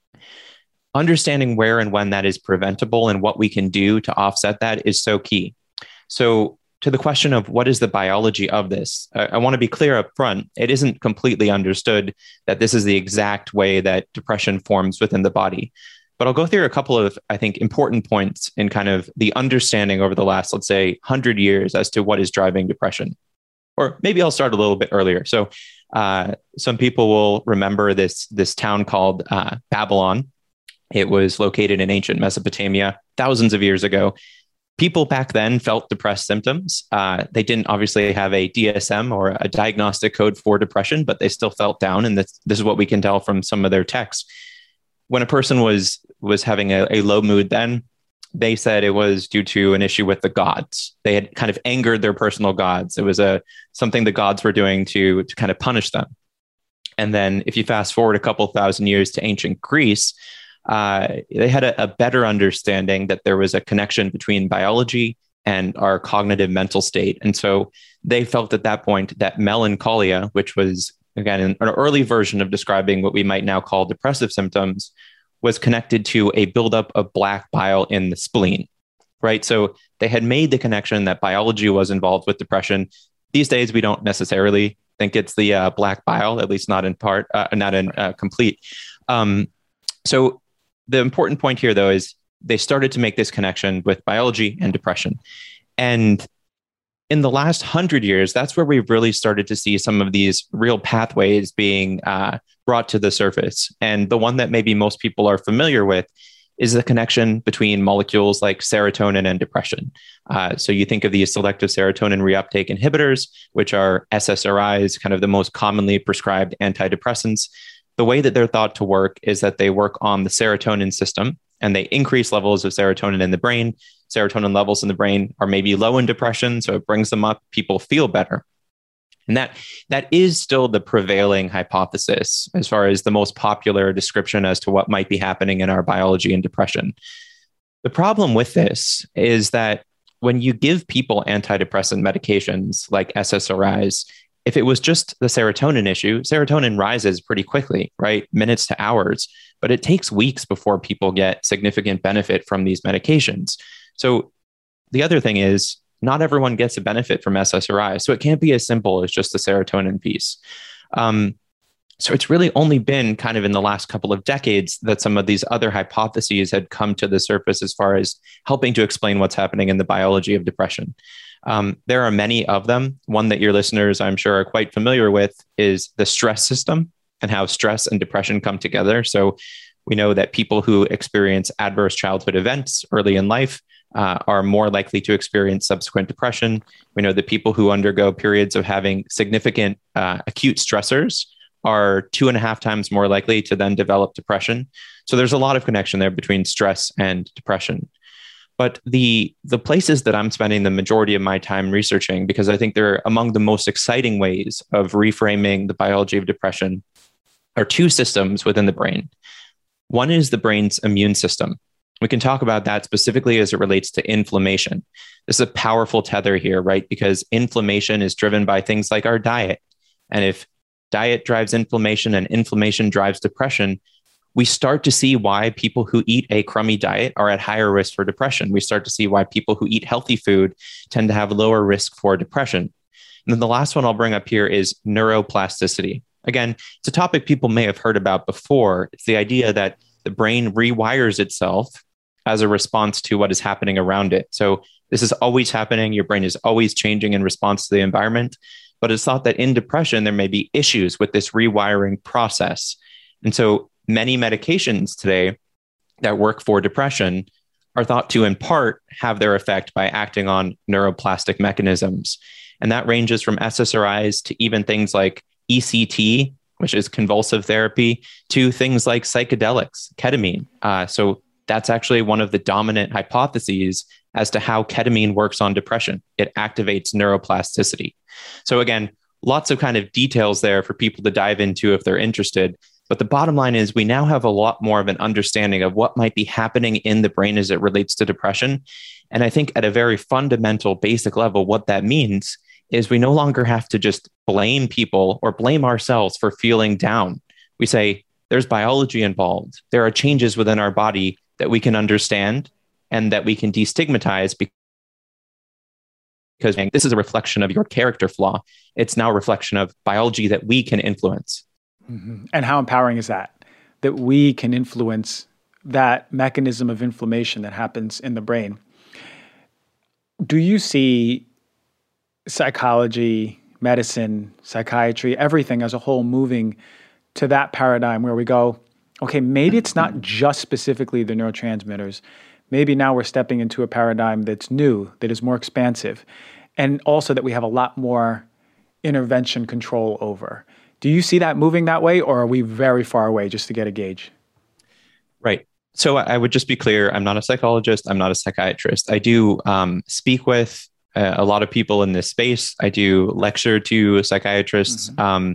Understanding where and when that is preventable and what we can do to offset that is so key. So to the question of what is the biology of this, I, I want to be clear up front. It isn't completely understood that this is the exact way that depression forms within the body. But I'll go through a couple of, I think, important points in kind of the understanding over the last, let's say, one hundred years as to what is driving depression. Or maybe I'll start a little bit earlier. So uh, some people will remember this, this town called uh, Babylon. It was located in ancient Mesopotamia thousands of years ago. People back then felt depressed symptoms. Uh, they didn't obviously have a D S M or a diagnostic code for depression, but they still felt down. And this, this is what we can tell from some of their texts. When a person was was having a, a low mood then, they said it was due to an issue with the gods. They had kind of angered their personal gods. It was a something the gods were doing to, to kind of punish them. And then if you fast forward a couple thousand years to ancient Greece, Uh, they had a, a better understanding that there was a connection between biology and our cognitive mental state. And so they felt at that point that melancholia, which was, again, an, an early version of describing what we might now call depressive symptoms, was connected to a buildup of black bile in the spleen, right? So they had made the connection that biology was involved with depression. These days, we don't necessarily think it's the uh, black bile, at least not in part, uh, not in uh, complete. Um, so the important point here, though, is they started to make this connection with biology and depression. And in the last hundred years, that's where we've really started to see some of these real pathways being uh, brought to the surface. And the one that maybe most people are familiar with is the connection between molecules like serotonin and depression. Uh, so you think of these selective serotonin reuptake inhibitors, which are S S R Is, kind of the most commonly prescribed antidepressants. The way that they're thought to work is that they work on the serotonin system and they increase levels of serotonin in the brain. Serotonin levels in the brain are maybe low in depression, so it brings them up. People feel better. And that, that is still the prevailing hypothesis as far as the most popular description as to what might be happening in our biology and depression. The problem with this is that when you give people antidepressant medications like S S R Is, if it was just the serotonin issue, serotonin rises pretty quickly, right? Minutes to hours, but it takes weeks before people get significant benefit from these medications. So the other thing is not everyone gets a benefit from S S R I. So it can't be as simple as just the serotonin piece. Um, so it's really only been kind of in the last couple of decades that some of these other hypotheses had come to the surface as far as helping to explain what's happening in the biology of depression. Um, there are many of them. One that your listeners, I'm sure, are quite familiar with is the stress system and how stress and depression come together. So we know that people who experience adverse childhood events early in life uh, are more likely to experience subsequent depression. We know that people who undergo periods of having significant uh, acute stressors are two and a half times more likely to then develop depression. So there's a lot of connection there between stress and depression. But the the places that I'm spending the majority of my time researching, because I think they're among the most exciting ways of reframing the biology of depression, are two systems within the brain. One is the brain's immune system. We can talk about that specifically as it relates to inflammation. This is a powerful tether here, right? Because inflammation is driven by things like our diet. And if diet drives inflammation and inflammation drives depression, we start to see why people who eat a crummy diet are at higher risk for depression. We start to see why people who eat healthy food tend to have lower risk for depression. And then the last one I'll bring up here is neuroplasticity. Again, it's a topic people may have heard about before. It's the idea that the brain rewires itself as a response to what is happening around it. So this is always happening. Your brain is always changing in response to the environment. But it's thought that in depression, there may be issues with this rewiring process. And so many medications today that work for depression are thought to, in part, have their effect by acting on neuroplastic mechanisms. And that ranges from S S R Is to even things like E C T, which is convulsive therapy, to things like psychedelics, ketamine. Uh, so that's actually one of the dominant hypotheses as to how ketamine works on depression. It activates neuroplasticity. So again, lots of kind of details there for people to dive into if they're interested. But the bottom line is we now have a lot more of an understanding of what might be happening in the brain as it relates to depression. And I think at a very fundamental, basic level, what that means is we no longer have to just blame people or blame ourselves for feeling down. We say there's biology involved. There are changes within our body that we can understand and that we can destigmatize because this is a reflection of your character flaw. It's now a reflection of biology that we can influence. Mm-hmm. And how empowering is that? That we can influence that mechanism of inflammation that happens in the brain. Do you see psychology, medicine, psychiatry, everything as a whole moving to that paradigm where we go, okay, maybe it's not just specifically the neurotransmitters. Maybe now we're stepping into a paradigm that's new, that is more expansive, and also that we have a lot more intervention control over. Do you see that moving that way, or are we very far away, just to get a gauge? Right. So I would just be clear, I'm not a psychologist, I'm not a psychiatrist. I do um, speak with uh, a lot of people in this space. I do lecture to psychiatrists. Mm-hmm. Um,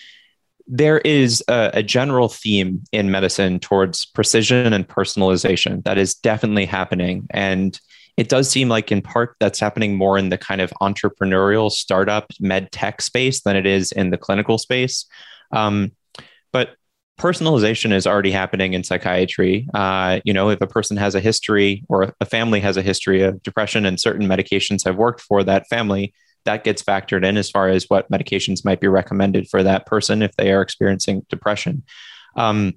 there is a, a general theme in medicine towards precision and personalization that is definitely happening. And it does seem like in part that's happening more in the kind of entrepreneurial startup med tech space than it is in the clinical space. Um, but personalization is already happening in psychiatry. Uh, you know, if a person has a history or a family has a history of depression and certain medications have worked for that family, that gets factored in as far as what medications might be recommended for that person if they are experiencing depression. Um,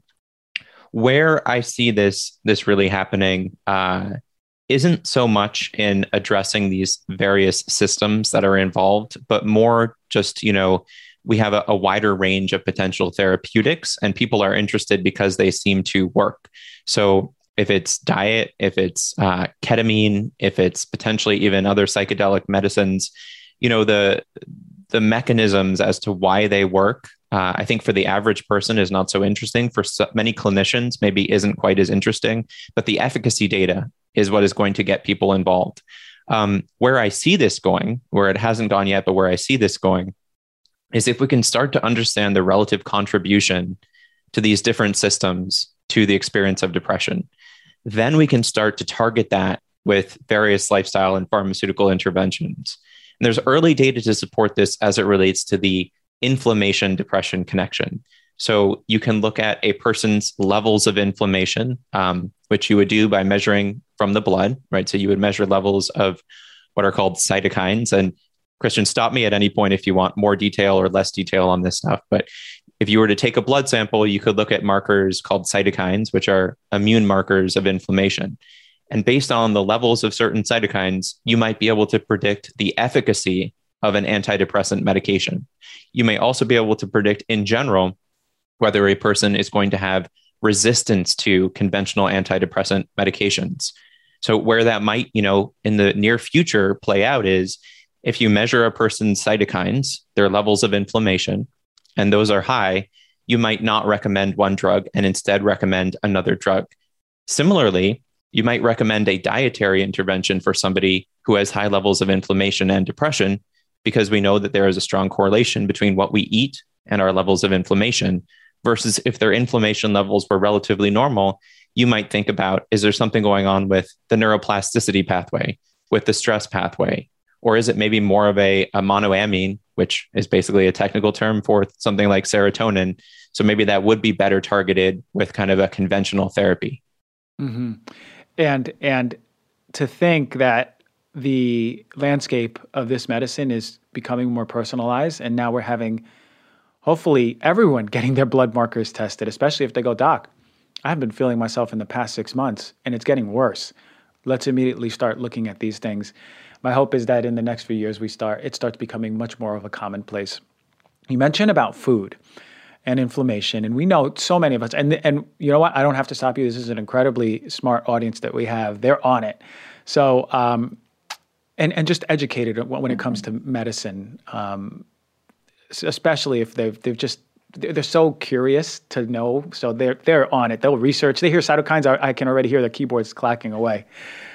where I see this, this really happening, uh, isn't so much in addressing these various systems that are involved, but more just, you know, we have a, a wider range of potential therapeutics and people are interested because they seem to work. So if it's diet, if it's uh, ketamine, if it's potentially even other psychedelic medicines, you know, the, the mechanisms as to why they work, uh, I think for the average person is not so interesting. For so many clinicians, maybe isn't quite as interesting, but the efficacy data is what is going to get people involved. Um, where I see this going, where it hasn't gone yet, but where I see this going, is if we can start to understand the relative contribution to these different systems to the experience of depression, then we can start to target that with various lifestyle and pharmaceutical interventions. And there's early data to support this as it relates to the inflammation depression connection. So you can look at a person's levels of inflammation, um, which you would do by measuring from the blood, right? So you would measure levels of what are called cytokines. And Christian, stop me at any point if you want more detail or less detail on this stuff. But if you were to take a blood sample, you could look at markers called cytokines, which are immune markers of inflammation. And based on the levels of certain cytokines, you might be able to predict the efficacy of an antidepressant medication. You may also be able to predict in general whether a person is going to have resistance to conventional antidepressant medications. So where that might, you know, in the near future play out is if you measure a person's cytokines, their levels of inflammation, and those are high, you might not recommend one drug and instead recommend another drug. Similarly, you might recommend a dietary intervention for somebody who has high levels of inflammation and depression, because we know that there is a strong correlation between what we eat and our levels of inflammation. Versus if their inflammation levels were relatively normal, you might think about, is there something going on with the neuroplasticity pathway, with the stress pathway? Or is it maybe more of a, a monoamine, which is basically a technical term for something like serotonin? So maybe that would be better targeted with kind of a conventional therapy. Mm-hmm. And, and to think that the landscape of this medicine is becoming more personalized, and now we're having hopefully everyone getting their blood markers tested, especially if they go, doc, I've been feeling myself in the past six months and it's getting worse. Let's immediately start looking at these things. My hope is that in the next few years, we start it starts becoming much more of a commonplace. You mentioned about food, and inflammation. And we know so many of us, and and you know what? I don't have to stop you. This is an incredibly smart audience that we have. They're on it. So, um, and and just educated when it comes to medicine, um, especially if they've they've just they're so curious to know. So they're they're on it. They'll research. They hear cytokines. I, I can already hear the keyboards clacking away.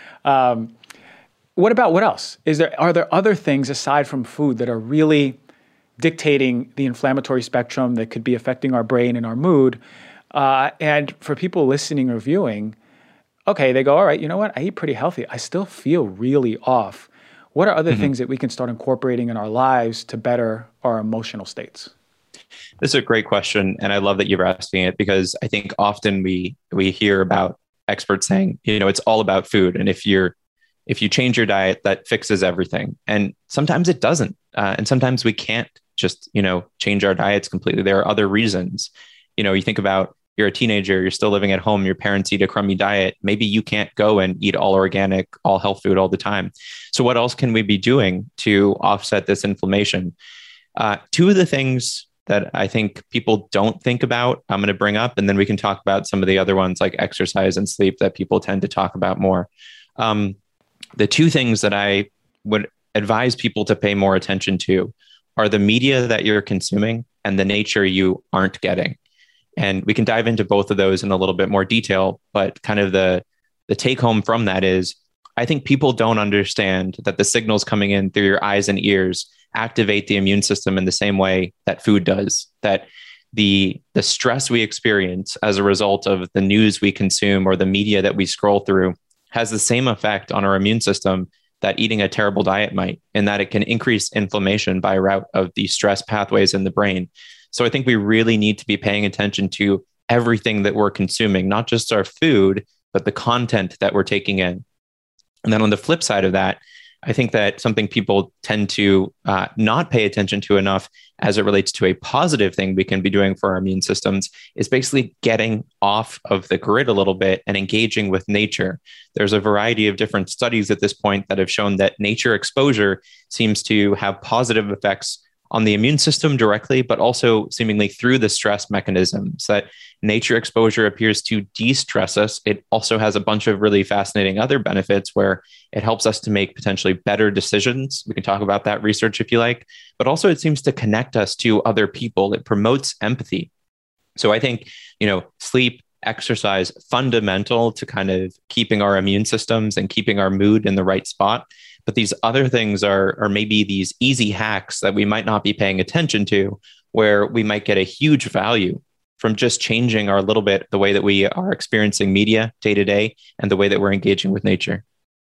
Um, what about what else? Is there are there other things aside from food that are really dictating the inflammatory spectrum that could be affecting our brain and our mood? Uh, and for people listening or viewing, okay, they go, all right, you know what? I eat pretty healthy. I still feel really off. What are other mm-hmm. things that we can start incorporating in our lives to better our emotional states? This is a great question. And I love that you're asking it, because I think often we we hear about experts saying, you know, it's all about food. And if you're if you change your diet, that fixes everything. And sometimes it doesn't. Uh, and sometimes we can't just, you know, change our diets completely. There are other reasons. You know, you think about, you're a teenager, you're still living at home, your parents eat a crummy diet. Maybe you can't go and eat all organic, all health food all the time. So what else can we be doing to offset this inflammation? Uh, two of the things that I think people don't think about, I'm going to bring up, and then we can talk about some of the other ones like exercise and sleep that people tend to talk about more. Um, the two things that I would advise people to pay more attention to are the media that you're consuming and the nature you aren't getting. And we can dive into both of those in a little bit more detail, but kind of the, the take home from that is, I think people don't understand that the signals coming in through your eyes and ears activate the immune system in the same way that food does, that the, the stress we experience as a result of the news we consume or the media that we scroll through has the same effect on our immune system that eating a terrible diet might, in that it can increase inflammation by route of the stress pathways in the brain. So I think we really need to be paying attention to everything that we're consuming, not just our food, but the content that we're taking in. And then on the flip side of that, I think that something people tend to uh, not pay attention to enough as it relates to a positive thing we can be doing for our immune systems is basically getting off of the grid a little bit and engaging with nature. There's a variety of different studies at this point that have shown that nature exposure seems to have positive effects on the immune system directly, but also seemingly through the stress mechanisms, that nature exposure appears to de-stress us. It also has a bunch of really fascinating other benefits where it helps us to make potentially better decisions. We can talk about that research if you like, but also it seems to connect us to other people. It promotes empathy. So I think, you know, sleep, exercise, fundamental to kind of keeping our immune systems and keeping our mood in the right spot. But these other things are, are maybe these easy hacks that we might not be paying attention to, where we might get a huge value from just changing our little bit, the way that we are experiencing media day to day and the way that we're engaging with nature.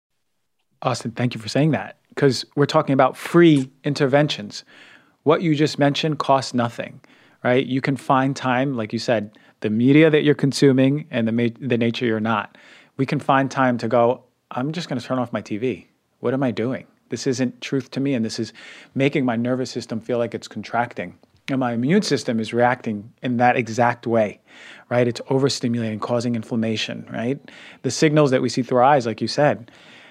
Austin, thank you for saying that, because we're talking about free interventions. What you just mentioned costs nothing, right? You can find time, like you said, the media that you're consuming and the, ma- the nature you're not. We can find time to go, I'm just going to turn off my T V. What am I doing? This isn't truth to me, and this is making my nervous system feel like it's contracting. And my immune system is reacting in that exact way, right? It's overstimulating, causing inflammation, right? The signals that we see through our eyes, like you said.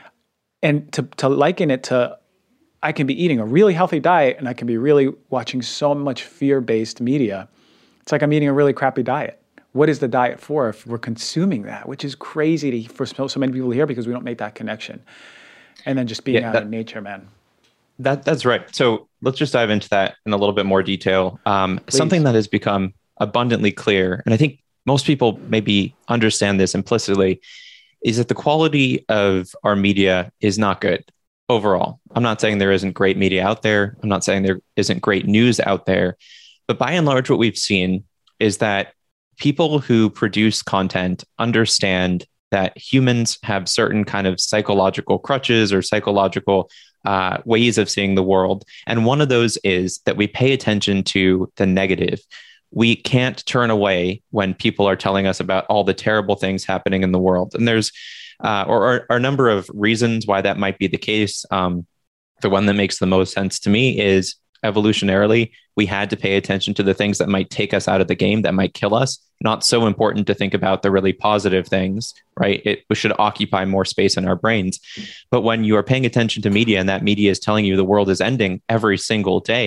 And to, to liken it to, I can be eating a really healthy diet and I can be really watching so much fear-based media. It's like I'm eating a really crappy diet. What is the diet for if we're consuming that? Which is crazy to, for so, so many people to hear, because we don't make that connection. And then just being yeah, out that, in nature, man. That That's right. So let's just dive into that in a little bit more detail. Um, something that has become abundantly clear, and I think most people maybe understand this implicitly, is that the quality of our media is not good overall. I'm not saying there isn't great media out there. I'm not saying there isn't great news out there. But by and large, what we've seen is that people who produce content understand that humans have certain kind of psychological crutches or psychological uh, ways of seeing the world. And one of those is that we pay attention to the negative. We can't turn away when people are telling us about all the terrible things happening in the world. And there's uh, or, or, or a number of reasons why that might be the case. Um, the one that makes the most sense to me is evolutionarily, we had to pay attention to the things that might take us out of the game, that might kill us. Not so important to think about the really positive things, right? It should occupy more space in our brains. But when you are paying attention to media and that media is telling you the world is ending every single day,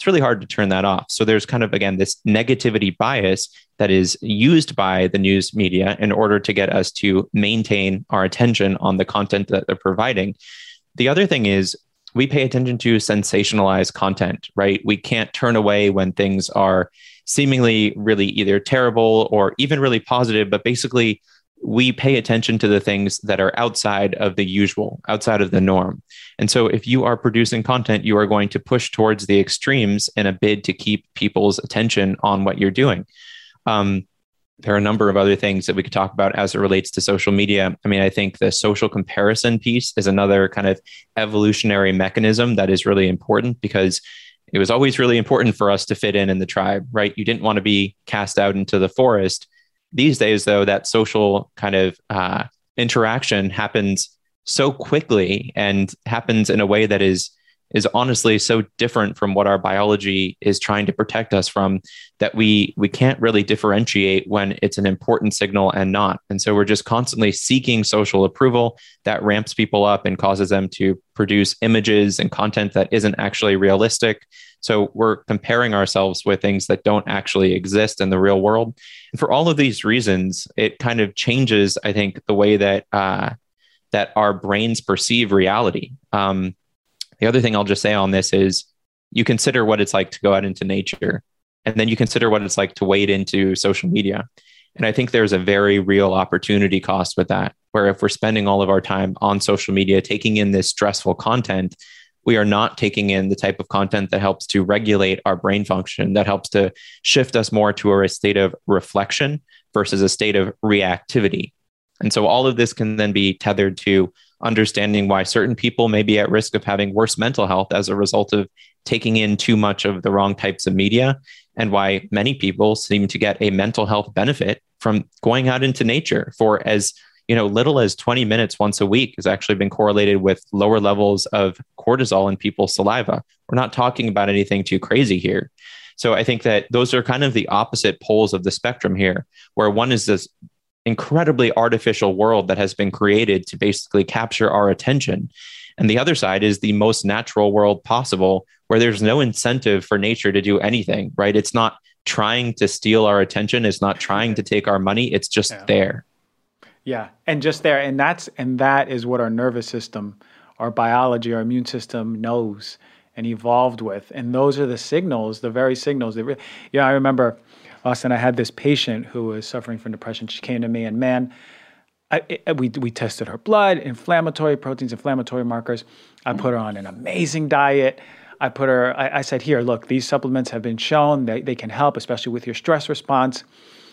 it's really hard to turn that off. So there's kind of, again, this negativity bias that is used by the news media in order to get us to maintain our attention on the content that they're providing. The other thing is we pay attention to sensationalized content, right? We can't turn away when things are seemingly really either terrible or even really positive, but basically we pay attention to the things that are outside of the usual, outside of the norm. And so if you are producing content, you are going to push towards the extremes in a bid to keep people's attention on what you're doing. Um, there are a number of other things that we could talk about as it relates to social media. I mean, I think the social comparison piece is another kind of evolutionary mechanism that is really important, because it was always really important for us to fit in in the tribe, right? You didn't want to be cast out into the forest. These days, though, that social kind of uh, interaction happens so quickly and happens in a way that is is honestly so different from what our biology is trying to protect us from, that we we can't really differentiate when it's an important signal and not. And so we're just constantly seeking social approval that ramps people up and causes them to produce images and content that isn't actually realistic. So we're comparing ourselves with things that don't actually exist in the real world. And for all of these reasons, it kind of changes, I think, the way that uh, that our brains perceive reality. Um, the other thing I'll just say on this is you consider what it's like to go out into nature, and then you consider what it's like to wade into social media. And I think there's a very real opportunity cost with that, where if we're spending all of our time on social media, taking in this stressful content, we are not taking in the type of content that helps to regulate our brain function, that helps to shift us more to a state of reflection versus a state of reactivity. And so all of this can then be tethered to understanding why certain people may be at risk of having worse mental health as a result of taking in too much of the wrong types of media, and why many people seem to get a mental health benefit from going out into nature for as you know, little as twenty minutes once a week has actually been correlated with lower levels of cortisol in people's saliva. We're not talking about anything too crazy here. So I think that those are kind of the opposite poles of the spectrum here, where one is this incredibly artificial world that has been created to basically capture our attention. And the other side is the most natural world possible, where there's no incentive for nature to do anything, right? It's not trying to steal our attention. It's not trying to take our money. It's just yeah. there. Yeah. And just there. And that's, and that is what our nervous system, our biology, our immune system knows and evolved with. And those are the signals, the very signals that, re- yeah, I remember, Austin, I had this patient who was suffering from depression. She came to me and man, I, it, we, we tested her blood, inflammatory proteins, inflammatory markers. I put her on an amazing diet. I put her, I, I said, here, look, these supplements have been shown that they can help, especially with your stress response.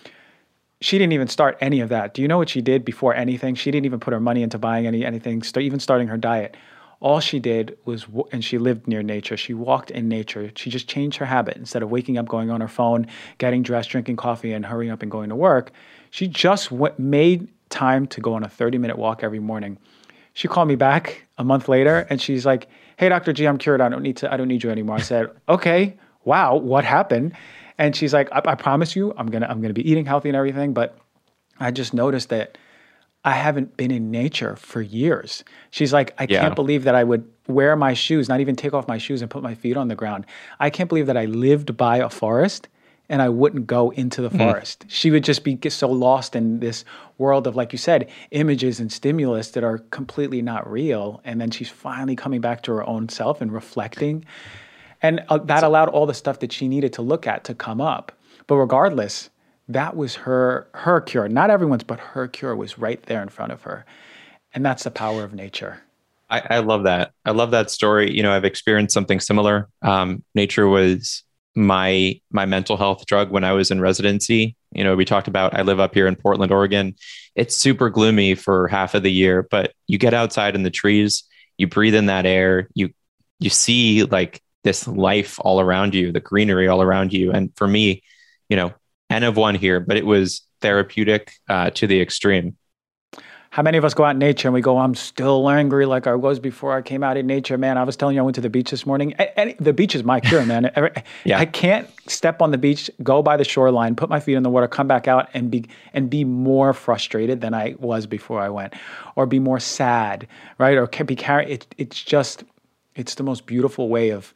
She didn't even start any of that. Do you know what she did before anything? She didn't even put her money into buying any anything, st- even starting her diet. All she did was, and she lived near nature. She walked in nature. She just changed her habit. Instead of waking up, going on her phone, getting dressed, drinking coffee, and hurrying up and going to work, she just w- made time to go on a thirty-minute walk every morning. She called me back a month later, and she's like, "Hey, Doctor G, I'm cured. I don't need to. I don't need you anymore." I said, "Okay, wow, what happened?" And she's like, I, I promise you, I'm gonna I'm gonna be eating healthy and everything, but I just noticed that I haven't been in nature for years. She's like, I yeah. can't believe that I would wear my shoes, not even take off my shoes and put my feet on the ground. I can't believe that I lived by a forest and I wouldn't go into the mm. forest. She would just be get so lost in this world of, like you said, images and stimulus that are completely not real. And then she's finally coming back to her own self and reflecting. And uh, that allowed all the stuff that she needed to look at to come up. But regardless, that was her her cure. Not everyone's, but her cure was right there in front of her. And that's the power of nature. I, I love that. I love that story. You know, I've experienced something similar. Um, nature was my my mental health drug when I was in residency. You know, we talked about, I live up here in Portland, Oregon. It's super gloomy for half of the year, but you get outside in the trees, you breathe in that air, you you see like this life all around you, the greenery all around you. And for me, you know, N of one here, but it was therapeutic uh, to the extreme. How many of us go out in nature and we go, I'm still angry like I was before I came out in nature, man. I was telling you, I went to the beach this morning. And the beach is my cure, man. yeah. I can't step on the beach, go by the shoreline, put my feet in the water, come back out and be and be more frustrated than I was before I went, or be more sad, right? Or be carried. It, it's just, it's the most beautiful way of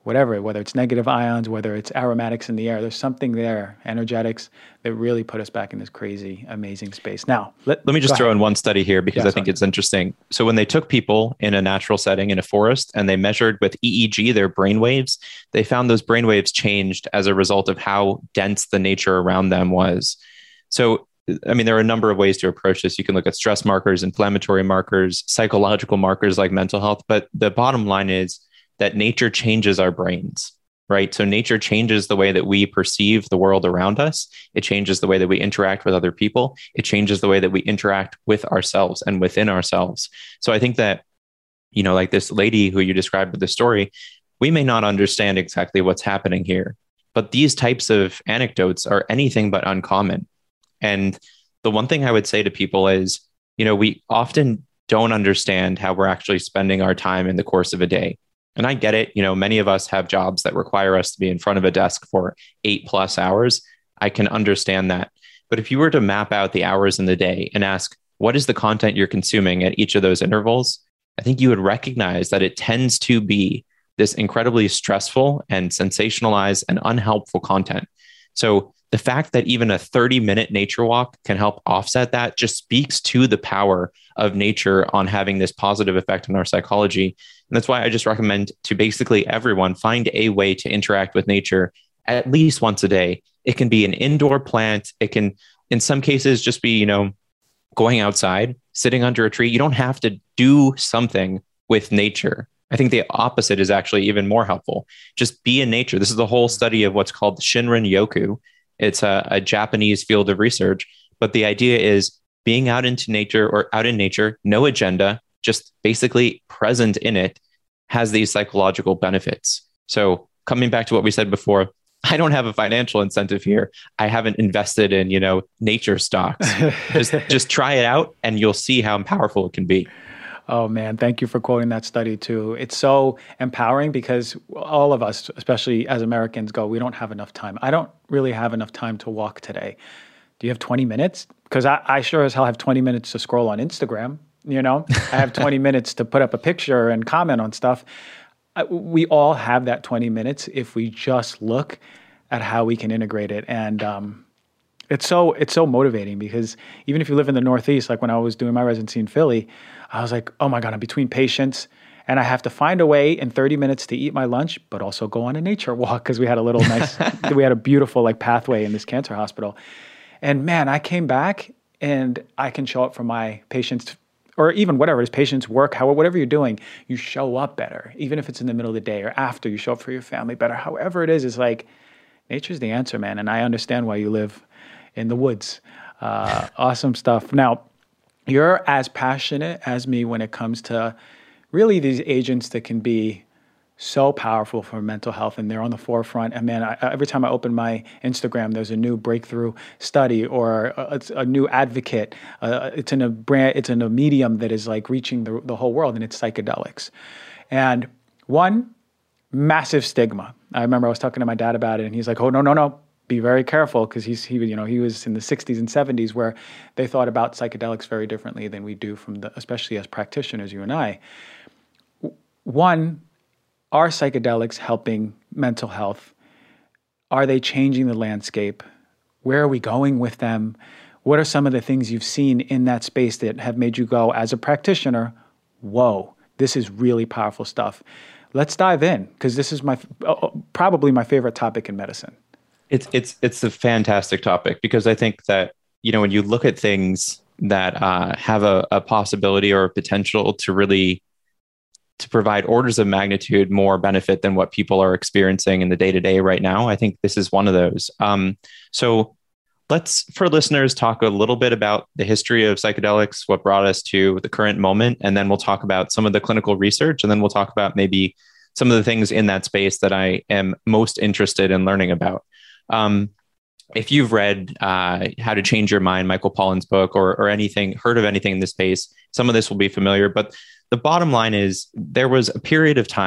whatever, whether it's negative ions, whether it's aromatics in the air, there's something there, energetics, that really put us back in this crazy, amazing space. Now, let, let me just throw ahead. in one study here because yeah, I think sorry. it's interesting. So when they took people in a natural setting in a forest and they measured with E E G their brain waves, they found those brain waves changed as a result of how dense the nature around them was. So, I mean, there are a number of ways to approach this. You can look at stress markers, inflammatory markers, psychological markers like mental health. But the bottom line is that nature changes our brains, right? So nature changes the way that we perceive the world around us. It changes the way that we interact with other people. It changes the way that we interact with ourselves and within ourselves. So I think that, you know, like this lady who you described with the story, we may not understand exactly what's happening here, but these types of anecdotes are anything but uncommon. And the one thing I would say to people is, you know, we often don't understand how we're actually spending our time in the course of a day. And I get it. You know, many of us have jobs that require us to be in front of a desk for eight plus hours. I can understand that. But if you were to map out the hours in the day and ask, what is the content you're consuming at each of those intervals? I think you would recognize that it tends to be this incredibly stressful and sensationalized and unhelpful content. So the fact that even a thirty minute nature walk can help offset that just speaks to the power of nature on having this positive effect on our psychology. And that's why I just recommend to basically everyone find a way to interact with nature at least once a day. It can be an indoor plant. It can, in some cases, just be, you know, going outside, sitting under a tree. You don't have to do something with nature. I think the opposite is actually even more helpful. Just be in nature. This is the whole study of what's called Shinrin Yoku. It's a, a Japanese field of research, but the idea is being out into nature or out in nature, no agenda, just basically present in it, has these psychological benefits. So coming back to what we said before, I don't have a financial incentive here. I haven't invested in, you know, nature stocks. just, just try it out and you'll see how powerful it can be. Oh man, thank you for quoting that study too. It's so empowering because all of us, especially as Americans, go, we don't have enough time. I don't really have enough time to walk today. Do you have twenty minutes? Because I, I sure as hell have twenty minutes to scroll on Instagram. You know, I have twenty minutes to put up a picture and comment on stuff. I, we all have that twenty minutes if we just look at how we can integrate it. And um, it's so it's so motivating because even if you live in the Northeast, like when I was doing my residency in Philly, I was like, oh my God, I'm between patients and I have to find a way in thirty minutes to eat my lunch, but also go on a nature walk because we had a little nice, we had a beautiful like pathway in this cancer hospital. And man, I came back and I can show up for my patients or even whatever it is, patients, work, how, whatever you're doing, you show up better. Even if it's in the middle of the day or after, you show up for your family better. However it is, it's like, nature's the answer, man. And I understand why you live in the woods. Uh, awesome stuff. Now, you're as passionate as me when it comes to really these agents that can be so powerful for mental health, and they're on the forefront. And man, I, every time I open my Instagram, there's a new breakthrough study or a, it's a new advocate. Uh, it's in a brand, it's in a medium that is like reaching the, the whole world, and it's psychedelics. And one, massive stigma. I remember I was talking to my dad about it, and he's like, "Oh no, no, no, be very careful," because he's he you know he was in the sixties and seventies where they thought about psychedelics very differently than we do from the, especially as practitioners, you and I. One. Are psychedelics helping mental health? Are they changing the landscape? Where are we going with them? What are some of the things you've seen in that space that have made you go, as a practitioner, whoa, this is really powerful stuff? Let's dive in, because this is my uh, probably my favorite topic in medicine. It's it's it's a fantastic topic because I think that, you know, when you look at things that uh, have a, a possibility or a potential to really to provide orders of magnitude more benefit than what people are experiencing in the day-to-day right now, I think this is one of those. Um, so let's, for listeners, talk a little bit about the history of psychedelics, what brought us to the current moment, and then we'll talk about some of the clinical research, and then we'll talk about maybe some of the things in that space that I am most interested in learning about. Um, if you've read uh, How to Change Your Mind, Michael Pollan's book, or, or anything, heard of anything in this space, some of this will be familiar, but the bottom line is there was a period of time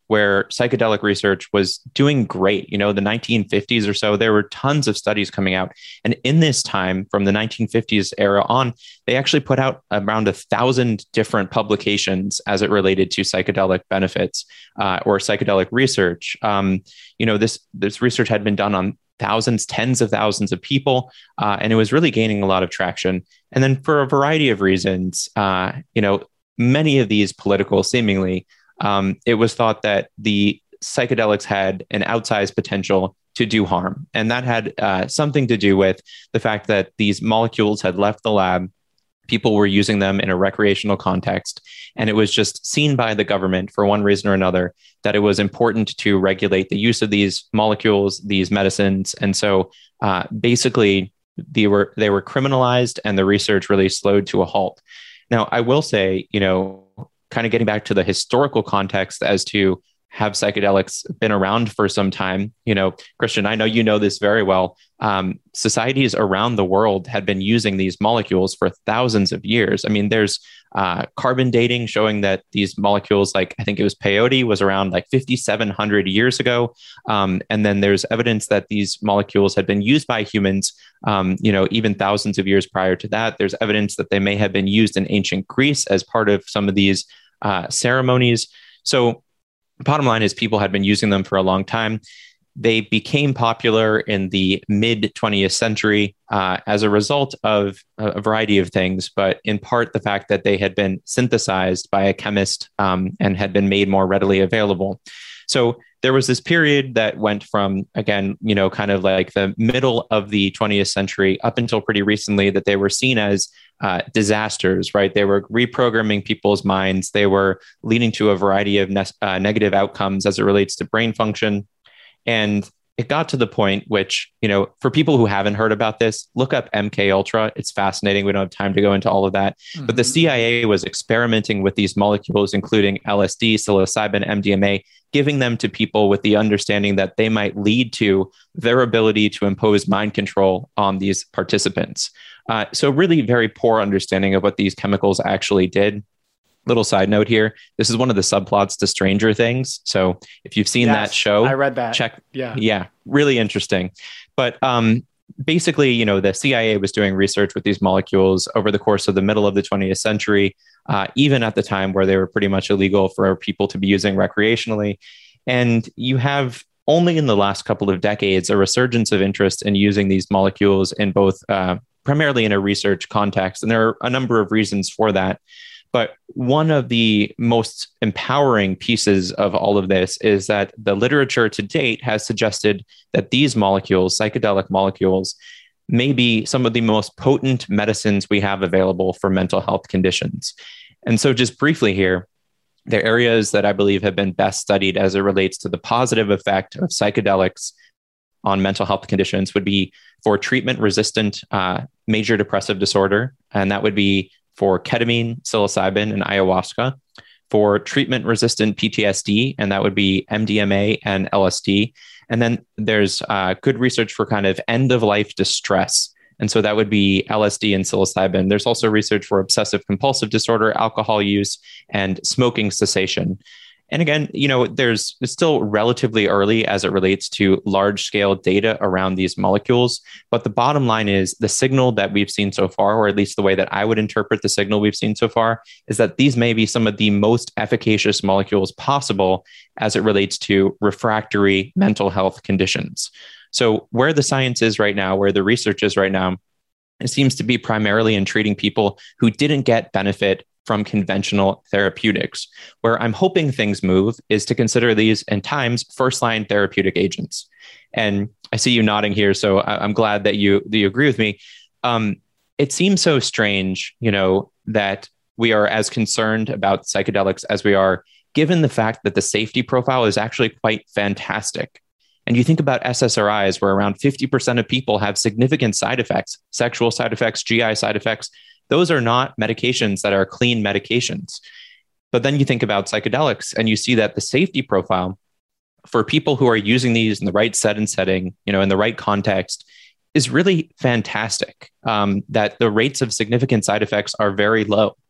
where psychedelic research was doing great. You know, the nineteen fifties or so, there were tons of studies coming out. And in this time, from the nineteen fifties era on, they actually put out around a thousand different publications as it related to psychedelic benefits uh, or psychedelic research. Um, you know, this, this research had been done on thousands, tens of thousands of people, uh, and it was really gaining a lot of traction. And then for a variety of reasons, uh, you know, many of these political, seemingly, um, it was thought that the psychedelics had an outsized potential to do harm. And that had uh, something to do with the fact that these molecules had left the lab. People were using them in a recreational context. And it was just seen by the government for one reason or another that it was important to regulate the use of these molecules, these medicines. And so uh, basically they were, they were criminalized and the research really slowed to a halt. Now, I will say, you know, kind of getting back to the historical context as to have psychedelics been around for some time, you know, Christian, I know you know this very well. Um, societies around the world had been using these molecules for thousands of years. I mean, there's uh, carbon dating showing that these molecules, like I think it was peyote, was around like fifty-seven hundred years ago. Um, and then there's evidence that these molecules had been used by humans, um, you know, even thousands of years prior to that. There's evidence that they may have been used in ancient Greece as part of some of these uh, ceremonies. So bottom line is people had been using them for a long time. They became popular in the mid twentieth century uh, as a result of a variety of things, but in part the fact that they had been synthesized by a chemist um, and had been made more readily available. So there was this period that went from, again, you know, kind of like the middle of the twentieth century up until pretty recently that they were seen as uh, disasters, right? They were reprogramming people's minds. They were leading to a variety of ne- uh, negative outcomes as it relates to brain function. And it got to the point which, you know, for people who haven't heard about this, look up M K Ultra. It's fascinating. We don't have time to go into all of that. Mm-hmm. But the C I A was experimenting with these molecules, including L S D, psilocybin, M D M A, giving them to people with the understanding that they might lead to their ability to impose mind control on these participants. Uh, so really very poor understanding of what these chemicals actually did. Little side note here. This is one of the subplots to Stranger Things. So if you've seen yes, that show, I read that. Check. Yeah. Yeah. Really interesting. But um, basically, you know, the C I A was doing research with these molecules over the course of the middle of the twentieth century, uh, even at the time where they were pretty much illegal for people to be using recreationally. And you have only in the last couple of decades a resurgence of interest in using these molecules in both uh, primarily in a research context. And there are a number of reasons for that. But one of the most empowering pieces of all of this is that the literature to date has suggested that these molecules, psychedelic molecules, may be some of the most potent medicines we have available for mental health conditions. And so just briefly here, the areas that I believe have been best studied as it relates to the positive effect of psychedelics on mental health conditions would be for treatment-resistant uh, major depressive disorder, and that would be for ketamine, psilocybin, and ayahuasca, for treatment-resistant P T S D, and that would be M D M A and L S D. And then there's uh, good research for kind of end-of-life distress. And so that would be L S D and psilocybin. There's also research for obsessive compulsive disorder, alcohol use, and smoking cessation. And again, you know, there's it's still relatively early as it relates to large scale data around these molecules. But the bottom line is the signal that we've seen so far, or at least the way that I would interpret the signal we've seen so far, is that these may be some of the most efficacious molecules possible as it relates to refractory mental health conditions. So where the science is right now, where the research is right now, it seems to be primarily in treating people who didn't get benefit from conventional therapeutics. Where I'm hoping things move is to consider these in times first-line therapeutic agents. And I see you nodding here, so I'm glad that you that you agree with me. Um, it seems so strange, you know, that we are as concerned about psychedelics as we are, given the fact that the safety profile is actually quite fantastic. And you think about S S R Is, where around fifty percent of people have significant side effects, sexual side effects, G I side effects. Those are not medications that are clean medications. But then you think about psychedelics and you see that the safety profile for people who are using these in the right set and setting, you know, in the right context, is really fantastic. Um, that the rates of significant side effects are very low.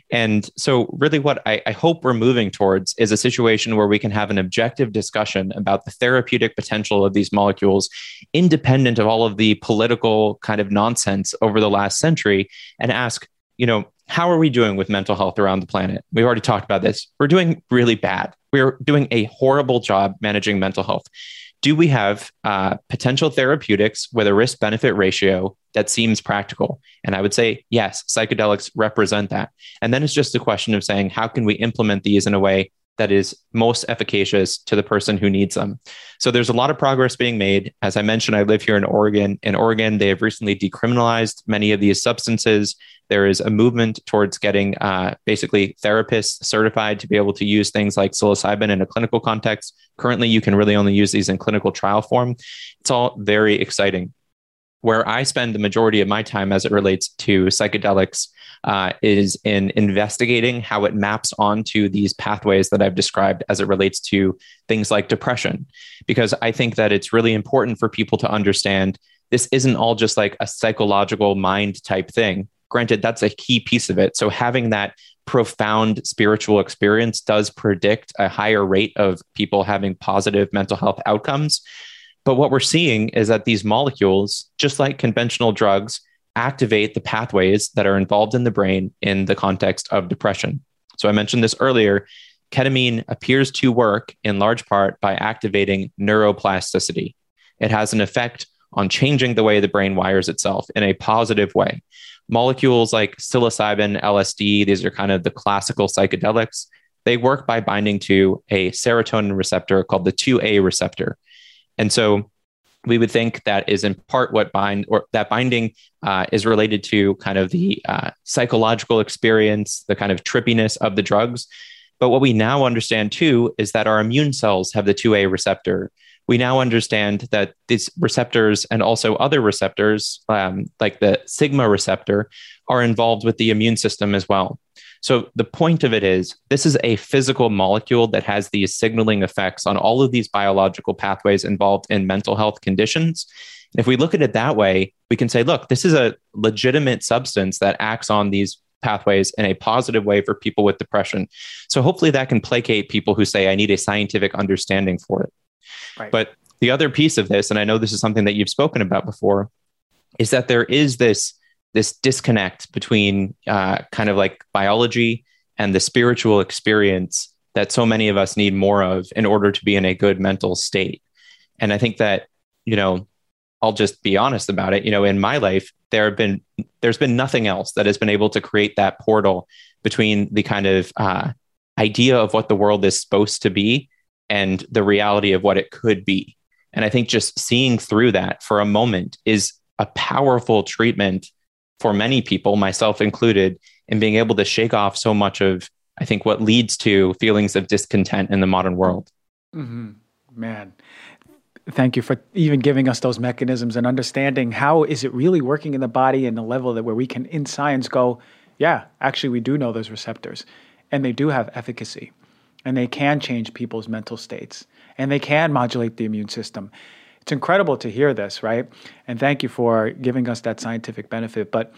And so really what I, I hope we're moving towards is a situation where we can have an objective discussion about the therapeutic potential of these molecules, independent of all of the political kind of nonsense over the last century, and ask, you know, how are we doing with mental health around the planet? We've already talked about this. We're doing really bad. We're doing a horrible job managing mental health. Do we have uh, potential therapeutics with a risk-benefit ratio that seems practical? And I would say, yes, psychedelics represent that. And then it's just a question of saying, how can we implement these in a way that is most efficacious to the person who needs them? So there's a lot of progress being made. As I mentioned, I live here in Oregon. In Oregon, they have recently decriminalized many of these substances. There is a movement towards getting uh, basically therapists certified to be able to use things like psilocybin in a clinical context. Currently, you can really only use these in clinical trial form. It's all very exciting. Where I spend the majority of my time as it relates to psychedelics uh, is in investigating how it maps onto these pathways that I've described as it relates to things like depression. Because I think that it's really important for people to understand this isn't all just like a psychological mind type thing. Granted, that's a key piece of it. So having that profound spiritual experience does predict a higher rate of people having positive mental health outcomes. But what we're seeing is that these molecules, just like conventional drugs, activate the pathways that are involved in the brain in the context of depression. So I mentioned this earlier. Ketamine appears to work in large part by activating neuroplasticity. It has an effect on changing the way the brain wires itself in a positive way. Molecules like psilocybin, L S D, these are kind of the classical psychedelics. They work by binding to a serotonin receptor called the two A receptor. And so we would think that is in part what bind or that binding uh, is related to kind of the uh, psychological experience, the kind of trippiness of the drugs. But what we now understand too is that our immune cells have the two A receptor. We now understand that these receptors and also other receptors, um, like the sigma receptor, are involved with the immune system as well. So the point of it is, this is a physical molecule that has these signaling effects on all of these biological pathways involved in mental health conditions. And if we look at it that way, we can say, look, this is a legitimate substance that acts on these pathways in a positive way for people with depression. So hopefully that can placate people who say, I need a scientific understanding for it. Right. But the other piece of this, and I know this is something that you've spoken about before, is that there is this this disconnect between uh, kind of like biology and the spiritual experience that so many of us need more of in order to be in a good mental state. And I think that, you know, I'll just be honest about it. You know, in my life, there have been, there's been nothing else that has been able to create that portal between the kind of uh, idea of what the world is supposed to be and the reality of what it could be. And I think just seeing through that for a moment is a powerful treatment for many people, myself included, in being able to shake off so much of, I think, what leads to feelings of discontent in the modern world. Mm-hmm. Man, thank you for even giving us those mechanisms and understanding how is it really working in the body and the level that where we can, in science, go, yeah, actually, we do know those receptors and they do have efficacy and they can change people's mental states and they can modulate the immune system. It's incredible to hear this, right? And thank you for giving us that scientific benefit. But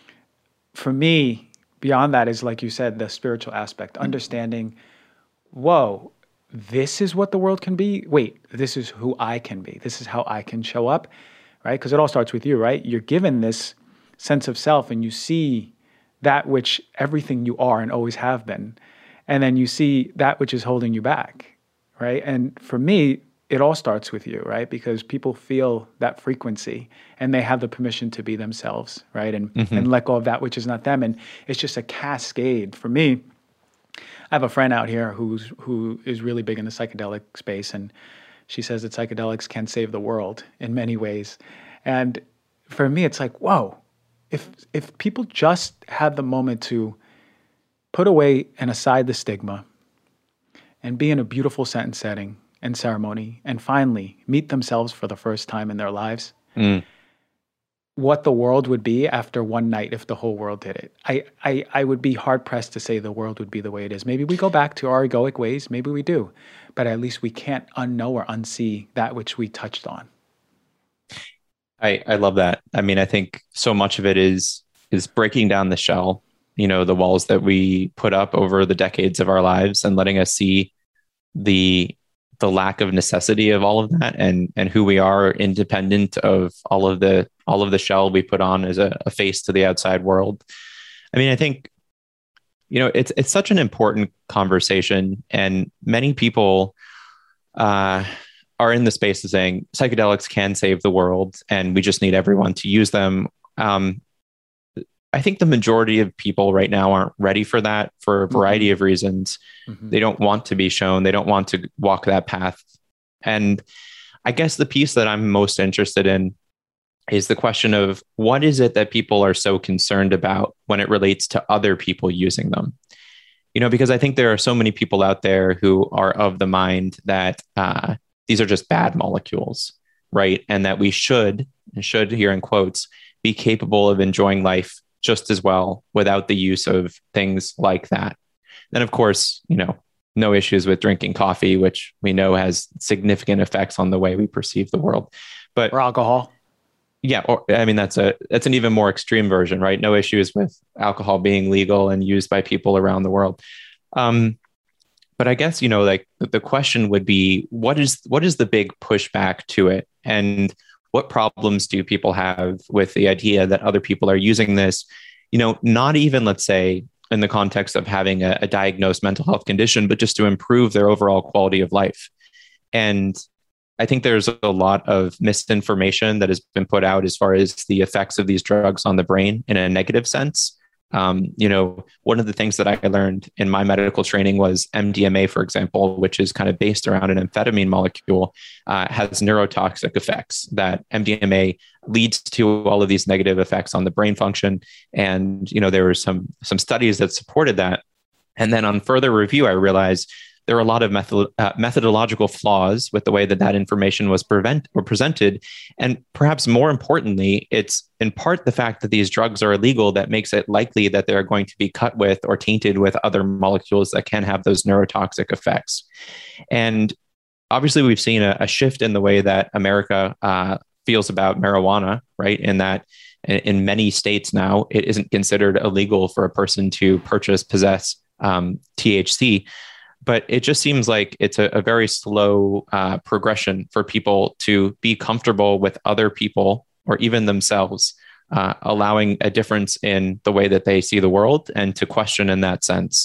for me, beyond that is, like you said, the spiritual aspect, understanding, whoa, this is what the world can be. Wait, this is who I can be. This is how I can show up, right? Because it all starts with you, right? You're given this sense of self and you see that which everything you are and always have been. And then you see that which is holding you back, right? And for me, it all starts with you, right? Because people feel that frequency and they have the permission to be themselves, right? And mm-hmm. and let go of that which is not them. And it's just a cascade. For me, I have a friend out here who's who is really big in the psychedelic space, and she says that psychedelics can save the world in many ways. And for me, it's like, whoa, if if people just had the moment to put away and aside the stigma and be in a beautiful sentence setting and ceremony, and finally meet themselves for the first time in their lives, mm. what the world would be after one night if the whole world did it. I, I, I would be hard-pressed to say the world would be the way it is. Maybe we go back to our egoic ways, maybe we do, but at least we can't unknow or unsee that which we touched on. I, I love that. I mean, I think so much of it is is breaking down the shell. you know, the walls that we put up over the decades of our lives and letting us see the the lack of necessity of all of that and and who we are independent of all of the all of the shell we put on as a, a face to the outside world. I mean, I think, you know, it's it's such an important conversation, and many people uh, are in the space of saying psychedelics can save the world and we just need everyone to use them. Um, I think the majority of people right now aren't ready for that for a variety mm-hmm. of reasons. Mm-hmm. They don't want to be shown. They don't want to walk that path. And I guess the piece that I'm most interested in is the question of what is it that people are so concerned about when it relates to other people using them? You know, because I think there are so many people out there who are of the mind that uh, these are just bad molecules, right? And that we should, and should here in quotes, be capable of enjoying life just as well without the use of things like that. Then, of course, you know, no issues with drinking coffee, which we know has significant effects on the way we perceive the world. But or alcohol. Yeah, or I mean, that's a that's an even more extreme version, right? No issues with alcohol being legal and used by people around the world. Um, but I guess, you know, like the question would be, what is what is the big pushback to it? And what problems do people have with the idea that other people are using this, you know, not even, let's say, in the context of having a, a diagnosed mental health condition, but just to improve their overall quality of life. And I think there's a lot of misinformation that has been put out as far as the effects of these drugs on the brain in a negative sense. Um, you know, one of the things that I learned in my medical training was M D M A, for example, which is kind of based around an amphetamine molecule, uh, has neurotoxic effects. That M D M A leads to all of these negative effects on the brain function. And, you know, there were some some studies that supported that. And then on further review, I realized there are a lot of method, uh, methodological flaws with the way that that information was prevent or presented. And perhaps more importantly, it's in part the fact that these drugs are illegal that makes it likely that they're going to be cut with or tainted with other molecules that can have those neurotoxic effects. And obviously, we've seen a, a shift in the way that America uh, feels about marijuana, right? In that in, in many states now, it isn't considered illegal for a person to purchase, possess um, T H C. But it just seems like it's a, a very slow uh, progression for people to be comfortable with other people or even themselves, uh, allowing a difference in the way that they see the world and to question in that sense.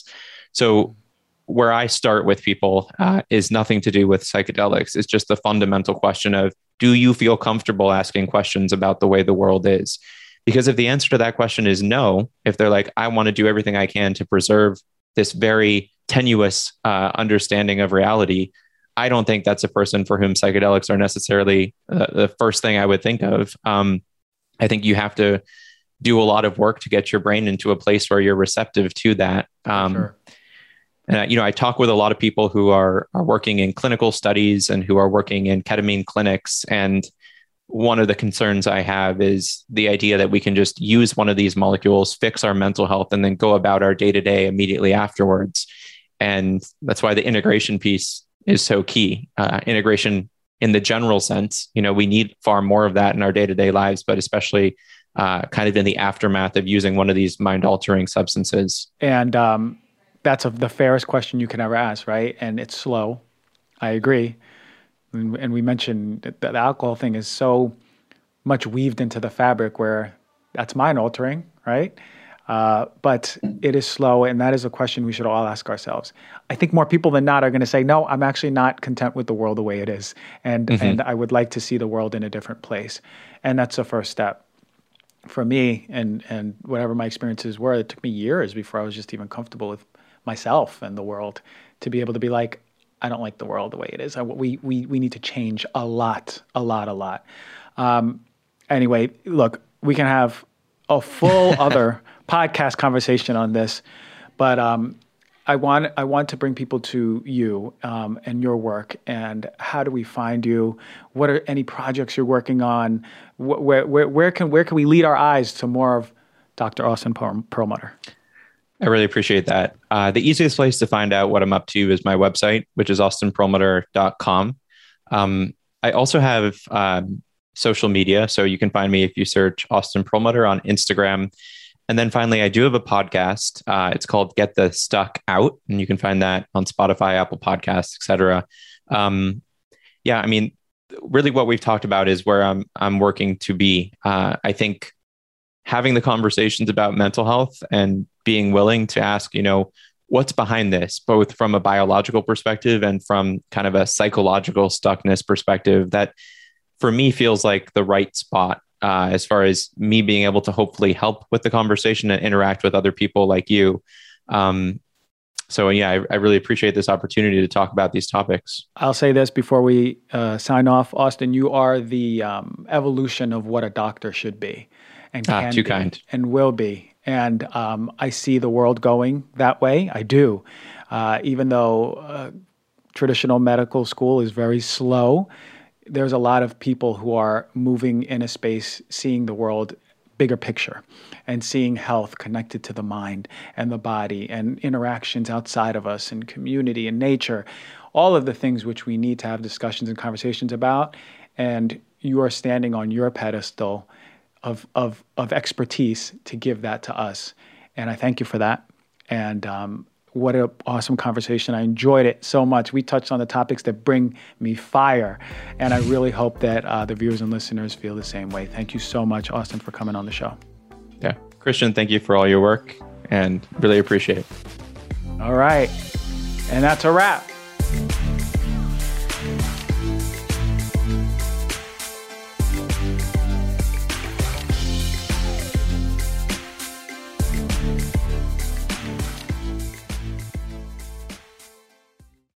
So where I start with people uh, is nothing to do with psychedelics. It's just the fundamental question of, do you feel comfortable asking questions about the way the world is? Because if the answer to that question is no, if they're like, I want to do everything I can to preserve this very tenuous uh, understanding of reality, I don't think that's a person for whom psychedelics are necessarily uh, the first thing I would think of. Um, I think you have to do a lot of work to get your brain into a place where you're receptive to that. Um, sure. And, you know, I talk with a lot of people who are, are working in clinical studies and who are working in ketamine clinics. And one of the concerns I have is the idea that we can just use one of these molecules, fix our mental health, and then go about our day-to-day immediately afterwards. And that's why the integration piece is so key. Uh, integration in the general sense, you know, we need far more of that in our day-to-day lives, but especially uh, kind of in the aftermath of using one of these mind-altering substances. And um, that's a, the fairest question you can ever ask, right? And it's slow. I agree. And, and we mentioned that the alcohol thing is so much weaved into the fabric where that's mind-altering, right? Uh, but it is slow, and that is a question we should all ask ourselves. I think more people than not are going to say, no, I'm actually not content with the world the way it is, and mm-hmm. and I would like to see the world in a different place. And that's the first step. For me, and, and whatever my experiences were, it took me years before I was just even comfortable with myself and the world to be able to be like, I don't like the world the way it is. I, we, we, we need to change a lot, a lot, a lot. Um, anyway, look, we can have a full other podcast conversation on this, but um, I want I want to bring people to you um, and your work. And how do we find you? What are any projects you're working on? Where where where can where can we lead our eyes to more of Doctor Austin Perlmutter? I really appreciate that. Uh, the easiest place to find out what I'm up to is my website, which is austin perlmutter dot com. Um, I also have um, social media, so you can find me if you search Austin Perlmutter on Instagram. and then finally, I do have a podcast. Uh, it's called Get the Stuck Out, and you can find that on Spotify, Apple Podcasts, et cetera. Um, yeah, I mean, really what we've talked about is where I'm I'm working to be. Uh, I think having the conversations about mental health and being willing to ask, you know, what's behind this, both from a biological perspective and from kind of a psychological stuckness perspective, that for me feels like the right spot uh, as far as me being able to hopefully help with the conversation and interact with other people like you. Um, So yeah, I, I really appreciate this opportunity to talk about these topics. I'll say this before we uh, sign off. Austin, you are the um, evolution of what a doctor should be and Ah, can too be kind. and will be. And um, I see the world going that way. I do. Uh, even though uh, traditional medical school is very slow, there's a lot of people who are moving in a space, seeing the world bigger picture and seeing health connected to the mind and the body and interactions outside of us and community and nature, all of the things which we need to have discussions and conversations about. And you are standing on your pedestal of, of, of expertise to give that to us. And I thank you for that. And um, what an awesome conversation. I enjoyed it so much. We touched on the topics that bring me fire. And I really hope that uh, the viewers and listeners feel the same way. Thank you so much, Austin, for coming on the show. Yeah. Christian, thank you for all your work and really appreciate it. All right. And that's a wrap.